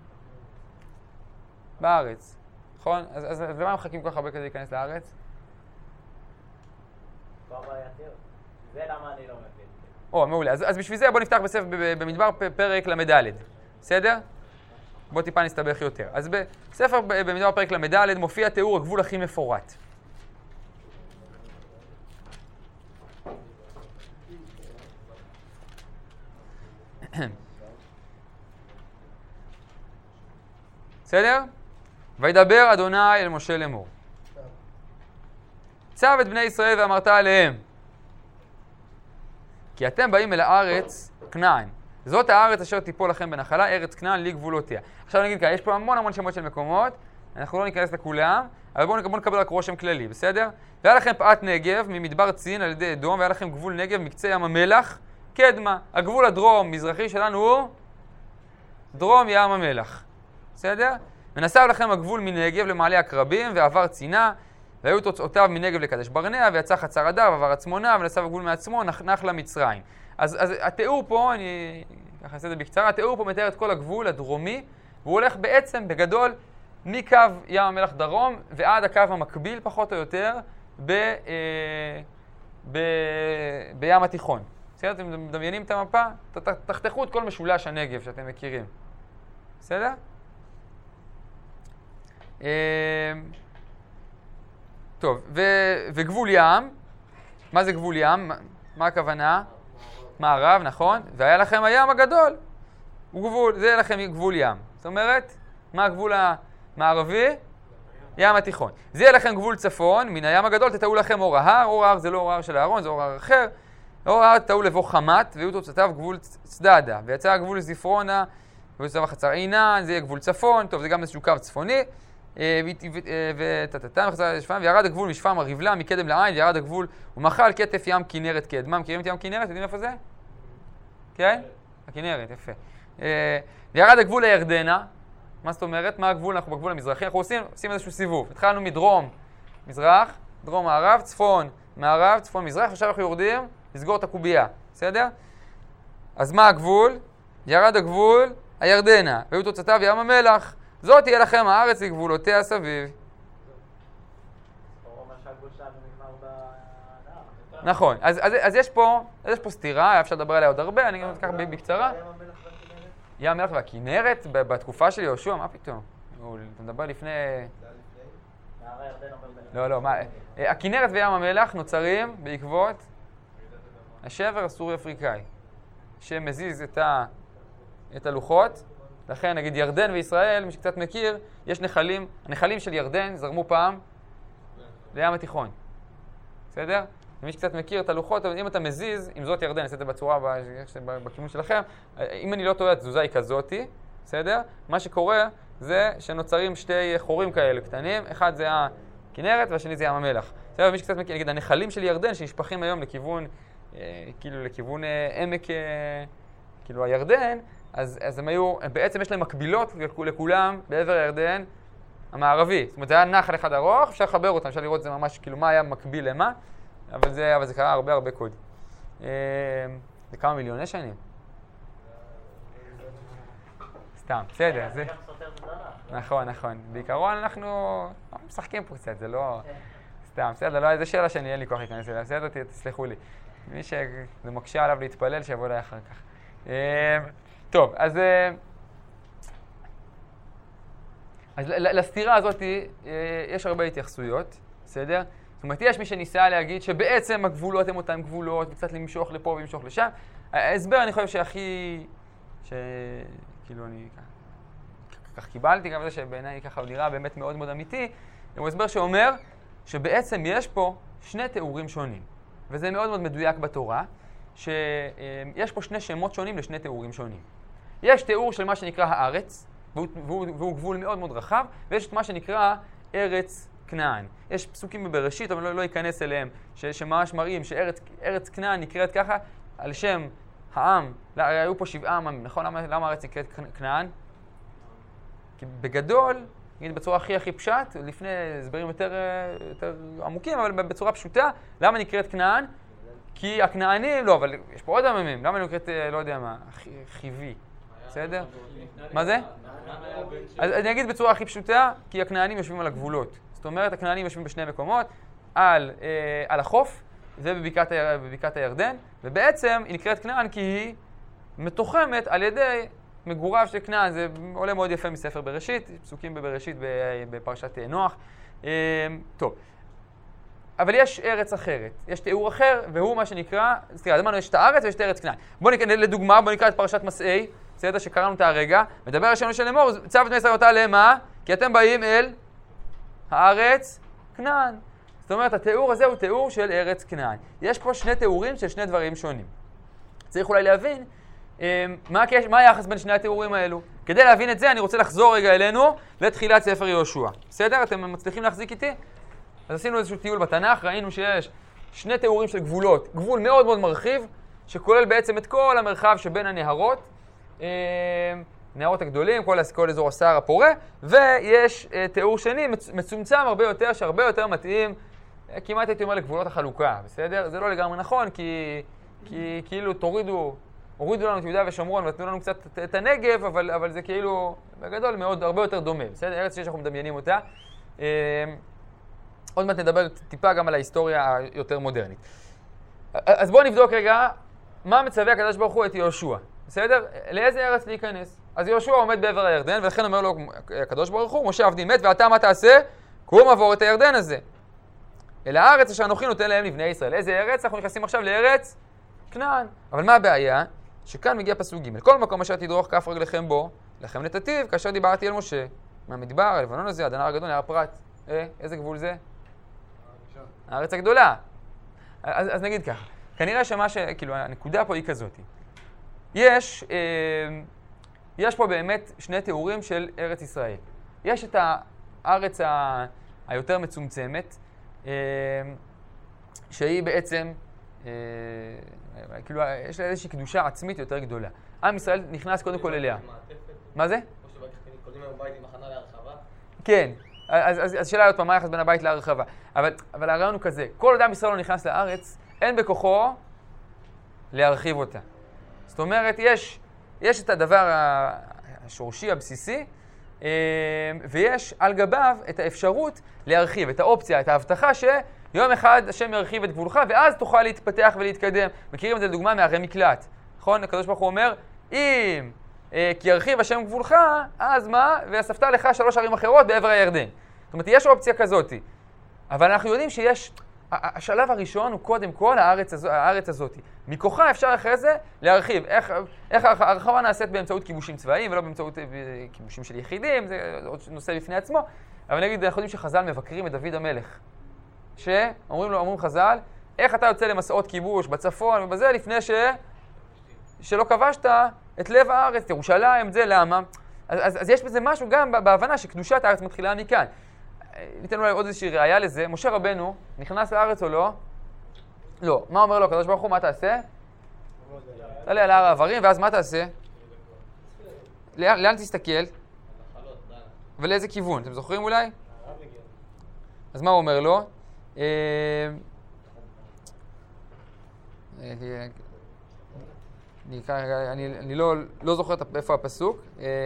בארץ. נכון? אז, אז, אז למה הם מחכים כל כך הרבה כדי להיכנס לארץ? כבר בעייתיות. זה למה אני לא מבין. או, מעולה. אז, אז בשביל זה בוא נפתח בספר במדבר פרק למד. בסדר? בוא טיפה נסתבך יותר. אז בספר במדבר פרק למד מופיע תיאור הגבול הכי מפורט. בסדר? וידבר אדוני אל משה לאמור. צו את בני ישראל ואמרת עליהם. כי אתם באים אל הארץ כנען. זאת הארץ אשר תיפול לכם בנחלה, ארץ כנען לי גבולותיה. עכשיו נגיד ככה, יש פה המון המון שמות של מקומות, אנחנו לא ניכנס לכולם, אבל בואו בוא נקבל רק רושם כללי, בסדר? והיה לכם פאת נגב ממדבר צין על ידי אדום, והיה לכם גבול נגב מקצה ים המלח, קדמה. הגבול הדרום מזרחי שלנו הוא דרום ים המלח. בסדר? ונסב לכם הגבול מנגב למעלה הקרבים, ועבר צינה, והיו תוצאותיו מנגב לקדש ברנע, ויצא חצר הדר, ועבר עצמונה, ונסב הגבול מעצמו, נחנך למצרים. אז, אז התיאור פה, אני ככה אעשה את זה בקצרה, התיאור פה מתאר את כל הגבול הדרומי, והוא הולך בעצם בגדול מקו ים המלח דרום, ועד הקו המקביל פחות או יותר, ב, אה, ב, בים התיכון. בסדר? אתם מדמיינים את המפה? תחתכו את כל משולש הנגב שאתם מכירים. בסדר? טוב, ו, וגבול ים, מה זה גבול ים? מה הכוונה? מערב, נכון? והיה לכם הים הגדול, הוא גבול, זה היה לכם גבול ים. זאת אומרת, מה הגבול המערבי? ים התיכון. זה יהיה לכם גבול צפון, מן הים הגדול תטעו לכם אור ההר, אור ההר זה לא אור ההר של הארון, זה אור ההר אחר. אור ההר תטעו לבוא חמת, והיו תוצאותיו גבול צדדה, ויצא הגבול לזפרונה, והיו תוצאותיו חצר עינן, זה יהיה גבול צפון, טוב, זה גם איזשהו קו צפוני. ותתתם חצר לשפם, וירד הגבול משפם הרבלה מקדם לעין, וירד הגבול ומחל כתף ים כנרת קדמה. מכירים את ים כנרת? יודעים איפה זה? כן? הכנרת, יפה. וירד הגבול לירדנה. מה זאת אומרת? מה הגבול? אנחנו בגבול המזרחי. אנחנו עושים, עושים איזשהו סיבוב. התחלנו מדרום, מזרח, דרום מערב, צפון, מערב, צפון מזרח. עכשיו אנחנו יורדים לסגור את הקובייה. בסדר? אז מה הגבול? ירד הגבול הירדנה, והיו תוצאותיו ים המלח. זאת תהיה לכם הארץ לגבולותיה סביב. נכון, אז, אז, אז יש פה, אז יש פה סתירה, אפשר לדבר עליה עוד הרבה, אני גם אקח בקצרה. ים המלח והכנרת, בתקופה של יהושע, מה פתאום? אתה מדבר לפני... לא, לא, מה... הכנרת וים המלח נוצרים בעקבות השבר הסורי-אפריקאי, שמזיז את, ה... את הלוחות. לכן, נגיד ירדן וישראל, מי שקצת מכיר, יש נחלים, הנחלים של ירדן זרמו פעם לים התיכון. בסדר? מי שקצת מכיר את הלוחות, אם אתה מזיז, אם זאת ירדן, נעשה את זה בצורה בכיוון שלכם, אם אני לא טועה, התזוזה היא כזאתי, בסדר? מה שקורה זה שנוצרים שתי חורים כאלה קטנים, אחד זה הכנרת והשני זה ים המלח. בסדר? מי שקצת מכיר, נגיד, הנחלים של ירדן שנשפכים היום לכיוון, כאילו לכיוון עמק, כאילו הירדן, אז, אז הם היו, בעצם יש להם מקבילות לכולם בעבר הירדן המערבי. זאת אומרת, זה היה נחל אחד ארוך, אפשר לחבר אותם, אפשר לראות זה ממש, כאילו, מה היה מקביל למה, אבל זה, אבל זה קרה הרבה הרבה קודם. זה כמה מיליוני שנים. סתם, בסדר. זה... נכון, נכון. בעיקרון אנחנו משחקים פה קצת, זה לא... סתם, בסדר, לא, זו שאלה שאני אין לי כוח להיכנס אליה, בסדר, תסלחו לי. מי שזה מקשה עליו להתפלל, שיבוא אליי אחר כך. טוב, אז, אז לסתירה הזאת יש הרבה התייחסויות, בסדר? זאת אומרת, יש מי שניסה להגיד שבעצם הגבולות הם אותם גבולות, וקצת למשוך לפה ולמשוך לשם. ההסבר, אני חושב שהכי, שכאילו אני כך קיבלתי, גם זה שבעיניי ככה הוא נראה באמת מאוד מאוד אמיתי, הוא הסבר שאומר שבעצם יש פה שני תיאורים שונים, וזה מאוד מאוד מדויק בתורה, שיש פה שני שמות שונים לשני תיאורים שונים. יש תיאור של מה שנקרא הארץ, והוא, והוא, והוא גבול מאוד מאוד רחב, ויש את מה שנקרא ארץ כנען. יש פסוקים בבראשית, אבל לא, לא ייכנס אליהם, ש, שממש מראים שארץ ארץ כנען נקראת ככה על שם העם. לא, היו פה שבעה עמים, נכון? למה, למה הארץ נקראת כנען? כי בגדול, נגיד בצורה הכי הכי פשט, לפני הסברים יותר, יותר עמוקים, אבל בצורה פשוטה, למה נקראת כנען? כי הכנענים, לא, אבל יש פה עוד עמים, למה נקראת, לא יודע מה, חיבי, בסדר? מה זה? אז אני אגיד בצורה הכי פשוטה, כי הכנענים יושבים על הגבולות. זאת אומרת, הכנענים יושבים בשני מקומות, על, אה, על החוף ובבקעת ה, בבקעת הירדן, ובעצם היא נקראת כנען כי היא מתוחמת על ידי מגוריו של כנען. זה עולה מאוד יפה מספר בראשית, פסוקים בבראשית בפרשת נוח. אה, טוב, אבל יש ארץ אחרת, יש תיאור אחר, והוא מה שנקרא, סליחה, אמרנו, יש את הארץ ויש את ארץ כנען. בואו נקרא, לדוגמה, בואו נקרא את פרשת מסעי, בסדר, שקראנו אותה הרגע, מדבר השם של לאמור, צו את בני ישראל אותה למה? כי אתם באים אל הארץ כנען. זאת אומרת, התיאור הזה הוא תיאור של ארץ כנען. יש פה שני תיאורים של שני דברים שונים. צריך אולי להבין מה, מה היחס בין שני התיאורים האלו. כדי להבין את זה, אני רוצה לחזור רגע אלינו לתחילת ספר יהושע. בסדר? אתם מצליחים להחזיק איתי? אז עשינו איזשהו טיול בתנ"ך, ראינו שיש שני תיאורים של גבולות. גבול מאוד מאוד מרחיב, שכולל בעצם את כל המרחב שבין הנהרות, נהרות הגדולים, כל, כל אזור הסהר הפורה, ויש uh, תיאור שני מצומצם הרבה יותר, שהרבה יותר מתאים, uh, כמעט הייתי אומר לגבולות החלוקה, בסדר? זה לא לגמרי נכון, כי, כי כאילו תורידו, הורידו לנו את יהודה ושומרון ונתנו לנו קצת את, את הנגב, אבל, אבל זה כאילו בגדול מאוד, הרבה יותר דומה, בסדר? ארץ שאנחנו מדמיינים אותה. Uh, עוד מעט נדבר טיפה גם על ההיסטוריה היותר מודרנית. אז בואו נבדוק רגע מה מצווה הקדוש ברוך הוא את יהושע. בסדר? לאיזה ארץ להיכנס? אז יהושע עומד בעבר הירדן, ולכן אומר לו הקדוש ברוך הוא, משה עבדי מת, ואתה מה תעשה? קום עבור את הירדן הזה. אל הארץ אשר אנוכי נותן להם לבני ישראל. איזה ארץ? אנחנו נכנסים עכשיו לארץ כנען. אבל מה הבעיה? שכאן מגיע פסוק ג' כל מקום אשר תדרוך כף רגליכם בו, לכם נתתיו, כאשר דיברתי אל משה. מהמדבר, הלבנון הזה, עד הנהר הגדול, נהר פרת. אה, איזה גבול זה? הארץ הגדולה. אז, אז נגיד ככה. כנראה שמה ש... כאילו, הנקודה פה היא כזאת. יש, אה, יש פה באמת שני תיאורים של ארץ ישראל. יש את הארץ ה... היותר מצומצמת, אה, שהיא בעצם, אה, כאילו, יש לה איזושהי קדושה עצמית יותר גדולה. עם ישראל נכנס קודם כל אליה. מה זה? קודם היום בית עם הכנה להרחבה? כן. אז, אז, אז שאלה עוד פעם, מה היחס בין הבית להרחבה? אבל, אבל הרעיון הוא כזה, כל עוד עם ישראל לא נכנס לארץ, אין בכוחו להרחיב אותה. זאת אומרת, יש, יש את הדבר השורשי, הבסיסי, ויש על גביו את האפשרות להרחיב, את האופציה, את ההבטחה שיום אחד השם ירחיב את גבולך, ואז תוכל להתפתח ולהתקדם. מכירים את זה לדוגמה מערי מקלט. נכון? הקדוש ברוך הוא אומר, אם כי ירחיב השם גבולך, אז מה? ואספת לך שלוש ערים אחרות בעבר הירדן. זאת אומרת, יש אופציה כזאת. אבל אנחנו יודעים שיש... השלב הראשון הוא קודם כל הארץ, הזו, הארץ הזאת. מכוחה אפשר אחרי זה להרחיב. איך, איך הרחבה נעשית באמצעות כיבושים צבאיים ולא באמצעות כיבושים של יחידים, זה עוד נושא בפני עצמו. אבל נגיד, אנחנו יודעים שחז"ל מבקרים את דוד המלך. שאומרים לו, אומרים חז"ל, איך אתה יוצא למסעות כיבוש בצפון ובזה לפני ש... שלא כבשת את לב הארץ, את ירושלים, את זה, למה? אז, אז, אז יש בזה משהו גם בהבנה שקדושת הארץ מתחילה מכאן. ניתן אולי עוד איזושהי ראייה לזה. משה רבנו נכנס לארץ או לא? לא. מה אומר לו הקדוש ברוך הוא? מה תעשה? תעלה על הר העברים, ואז מה תעשה? לאן, לאן תסתכל? ולאיזה כיוון? אתם זוכרים אולי? אז מה הוא אומר לו? אני לא זוכר איפה הפסוק.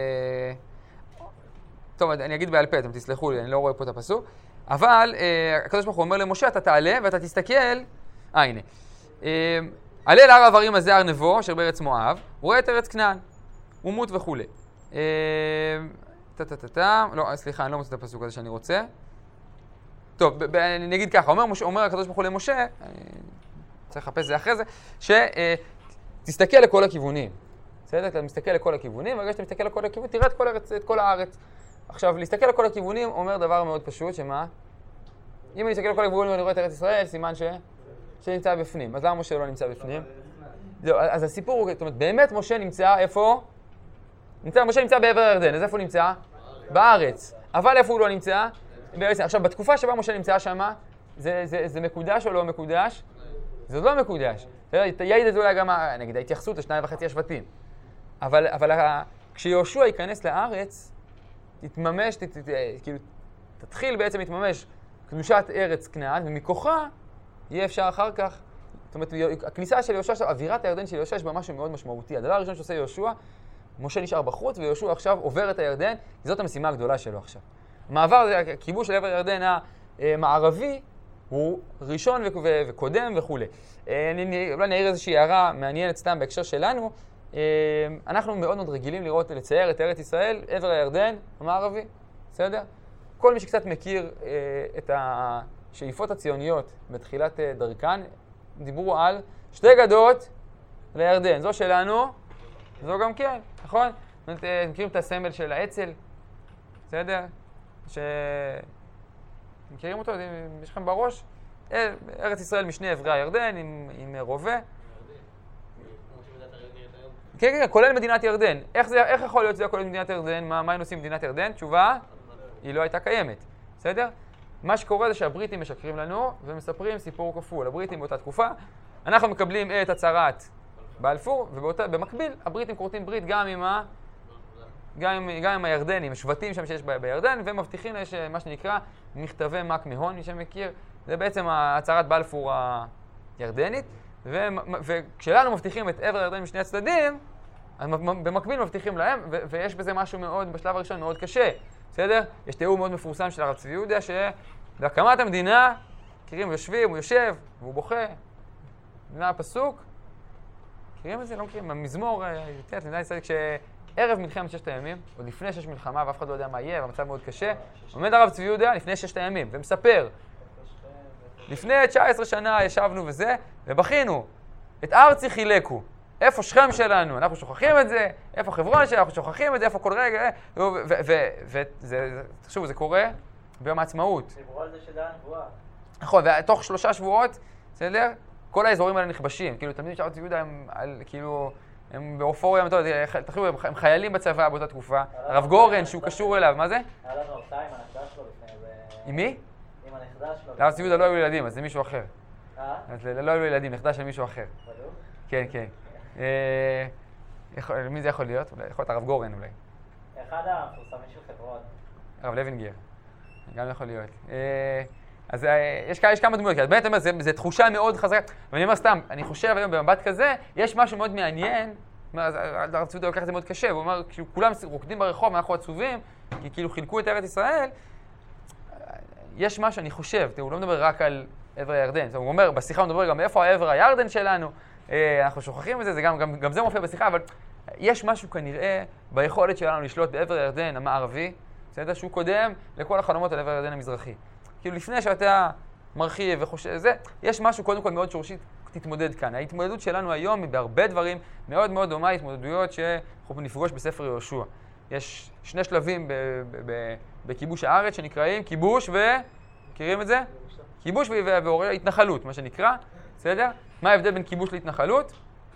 טוב, אני אגיד בעל פה, אתם תסלחו לי, אני לא רואה פה את הפסוק. אבל הקדוש ברוך הוא אומר למשה, אתה תעלה ואתה תסתכל, אה, הנה. עלה להר העברים הזה, הר נבו, אשר בארץ מואב, הוא רואה את ארץ כנען, ומות וכו'. טה-טה-טה-טה, לא, סליחה, אני לא מוצא את הפסוק הזה שאני רוצה. טוב, אני אגיד ככה, אומר הקדוש ברוך הוא למשה, צריך לחפש זה אחרי זה, שתסתכל לכל הכיוונים. בסדר? אתה מסתכל לכל הכיוונים, וברגע שאתה מסתכל לכל הכיוונים, תראה את כל, הארץ, את כל הארץ. עכשיו, להסתכל לכל הכיוונים אומר דבר מאוד פשוט, שמה? אם אני מסתכל לכל הכיוונים ואני רואה את ארץ ישראל, סימן ש... שנמצא בפנים. אז למה משה לא נמצא בפנים? לא, אז הסיפור הוא, זאת אומרת, באמת משה נמצא איפה? נמצא, משה נמצא בעבר הירדן, אז איפה הוא נמצא? בארץ. אבל איפה הוא לא נמצא? בארץ. עכשיו, בתקופה שבה משה נמצא שם, זה, זה, זה מקודש או לא מקודש? זה לא מקודש. יעיד את זה אולי גם, נגיד, ההתייחסות לשניים וחצי השבטים. אבל, אבל כשיהושע ייכנס לארץ, תתממש, תת, תת, כאילו, תתחיל בעצם להתממש קדושת ארץ כנען, ומכוחה יהיה אפשר אחר כך, זאת אומרת, הכניסה של יהושע, אווירת הירדן של יהושע יש בה משהו מאוד משמעותי. הדבר הראשון שעושה יהושע, משה נשאר בחוץ, ויהושע עכשיו עובר את הירדן, זאת המשימה הגדולה שלו עכשיו. המעבר, הכיבוש של עבר הירדן המערבי, הוא ראשון וקודם וכו'. אולי נעיר איזושהי הערה מעניינת סתם בהקשר שלנו. אנחנו מאוד מאוד רגילים לראות, לצייר את ארץ ישראל, עבר הירדן המערבי, בסדר? כל מי שקצת מכיר את השאיפות הציוניות בתחילת דרכן, דיברו על שתי גדות לירדן. זו שלנו, זו גם כן, נכון? מכירים את הסמל של האצ"ל, בסדר? ש... מכירים אותו? יש לכם בראש? ארץ ישראל משני עברי הירדן עם, עם רובה. כן, כן, כולל מדינת ירדן. איך, זה, איך יכול להיות שזה כולל מדינת ירדן? מה, מה היינו עושים במדינת ירדן? תשובה, היא לא הייתה קיימת. בסדר? מה שקורה זה שהבריטים משקרים לנו ומספרים סיפור כפול. הבריטים באותה תקופה, אנחנו מקבלים את הצהרת בלפור, ובמקביל הבריטים כורתים ברית גם עם, ה... גם עם, גם עם הירדנים, השבטים שם שיש ב... בירדן, ומבטיחים יש מה שנקרא מכתבי מק מהון, מי שמכיר. זה בעצם הצהרת בלפור הירדנית, ו... וכשלנו מבטיחים את עבר הירדן משני הצדדים, אז במקביל מבטיחים להם, ו... ויש בזה משהו מאוד, בשלב הראשון מאוד קשה. בסדר? יש תיאור מאוד מפורסם של הרב צבי יהודה, שבהקמת המדינה, מכירים, יושבים, הוא יושב, והוא בוכה. מה הפסוק? מכירים את זה? לא מכירים. המזמור, תראה, מדינת ישראל, כשערב מלחמת ששת הימים, עוד לפני שיש מלחמה ואף אחד לא יודע מה יהיה, והמצב מאוד קשה, עומד הרב צבי יהודה לפני ששת הימים, ומספר. לפני תשע עשרה שנה ישבנו וזה, ובכינו. את ארצי חילקו. איפה שכם שלנו? אנחנו שוכחים את זה. איפה חברון שלנו? אנחנו שוכחים את זה. איפה כל רגע? וזה, תחשבו, זה קורה ביום העצמאות. דיברו על זה שדן נבואה. נכון, ותוך שלושה שבועות, בסדר? כל האזורים האלה נכבשים. כאילו, תלמידים של הרב צבי יהודה הם, כאילו, הם באופוריה, תחשבו, הם חיילים בצבא באותה תקופה. הרב גורן, שהוא קשור אליו, מה זה? היה לנו הרצאה עם הנכדה שלו לפני זה. עם מי? עם הנכדה שלו. לרב צבי יהודה לא היו ילדים, אז זה מישהו אחר. אה? לא היו ילדים, נכדה של מישהו אחר. בדיוק? כן, כן. מי זה יכול להיות? אולי יכול להיות הרב גורן אולי. אחד המפורסמים של חברון. הרב לוינגר. גם יכול להיות. אז יש כמה דמויות, כי באמת זו תחושה מאוד חזקה. ואני אומר סתם, אני חושב היום במבט כזה, יש משהו מאוד מעניין, הרב צבי יהודה לוקח את זה מאוד קשה, הוא אומר, כשכולם רוקדים ברחוב, אנחנו עצובים, כי כאילו חילקו את ארץ ישראל, יש משהו, אני חושב, הוא לא מדבר רק על עבר הירדן, הוא אומר, בשיחה הוא מדבר גם איפה העבר הירדן שלנו, אנחנו שוכחים את זה, זה גם, גם, גם זה מופיע בשיחה, אבל יש משהו כנראה ביכולת שלנו לשלוט בעבר הירדן המערבי, בסדר? שהוא קודם לכל החלומות על עבר הירדן המזרחי. כאילו לפני שאתה מרחיב וחושב, זה, יש משהו קודם כל מאוד שורשית, תתמודד כאן. ההתמודדות שלנו היום היא בהרבה דברים מאוד מאוד דומה להתמודדויות שאנחנו נפגוש בספר יהושע. יש שני שלבים בכיבוש הארץ שנקראים כיבוש ו... מכירים את זה? כיבוש והתנחלות, מה שנקרא, בסדר? מה ההבדל בין כיבוש להתנחלות?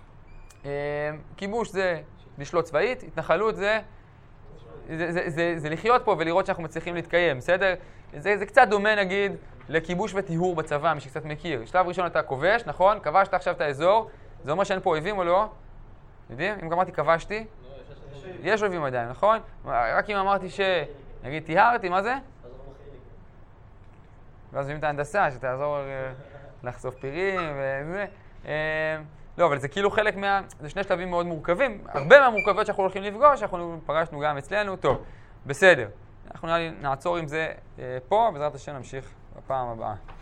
כיבוש זה לשלוט צבאית, התנחלות זה, זה, זה, זה, זה לחיות פה ולראות שאנחנו מצליחים להתקיים, בסדר? זה, זה קצת דומה נגיד לכיבוש וטיהור בצבא, מי שקצת מכיר. שלב ראשון אתה כובש, נכון? כבשת עכשיו את האזור, זה אומר שאין פה אויבים או לא? יודעים? אם אמרתי כבשתי, יש אויבים עדיין, נכון? רק אם אמרתי ש... נגיד טיהרתי, מה זה? ואז מביאים את ההנדסה, שתעזור לחשוף פירים וזה. לא, אבל זה כאילו חלק מה... זה שני שלבים מאוד מורכבים. הרבה מהמורכבות שאנחנו הולכים לפגוש, אנחנו פגשנו גם אצלנו. טוב, בסדר. אנחנו נעצור עם זה פה, בעזרת השם נמשיך בפעם הבאה.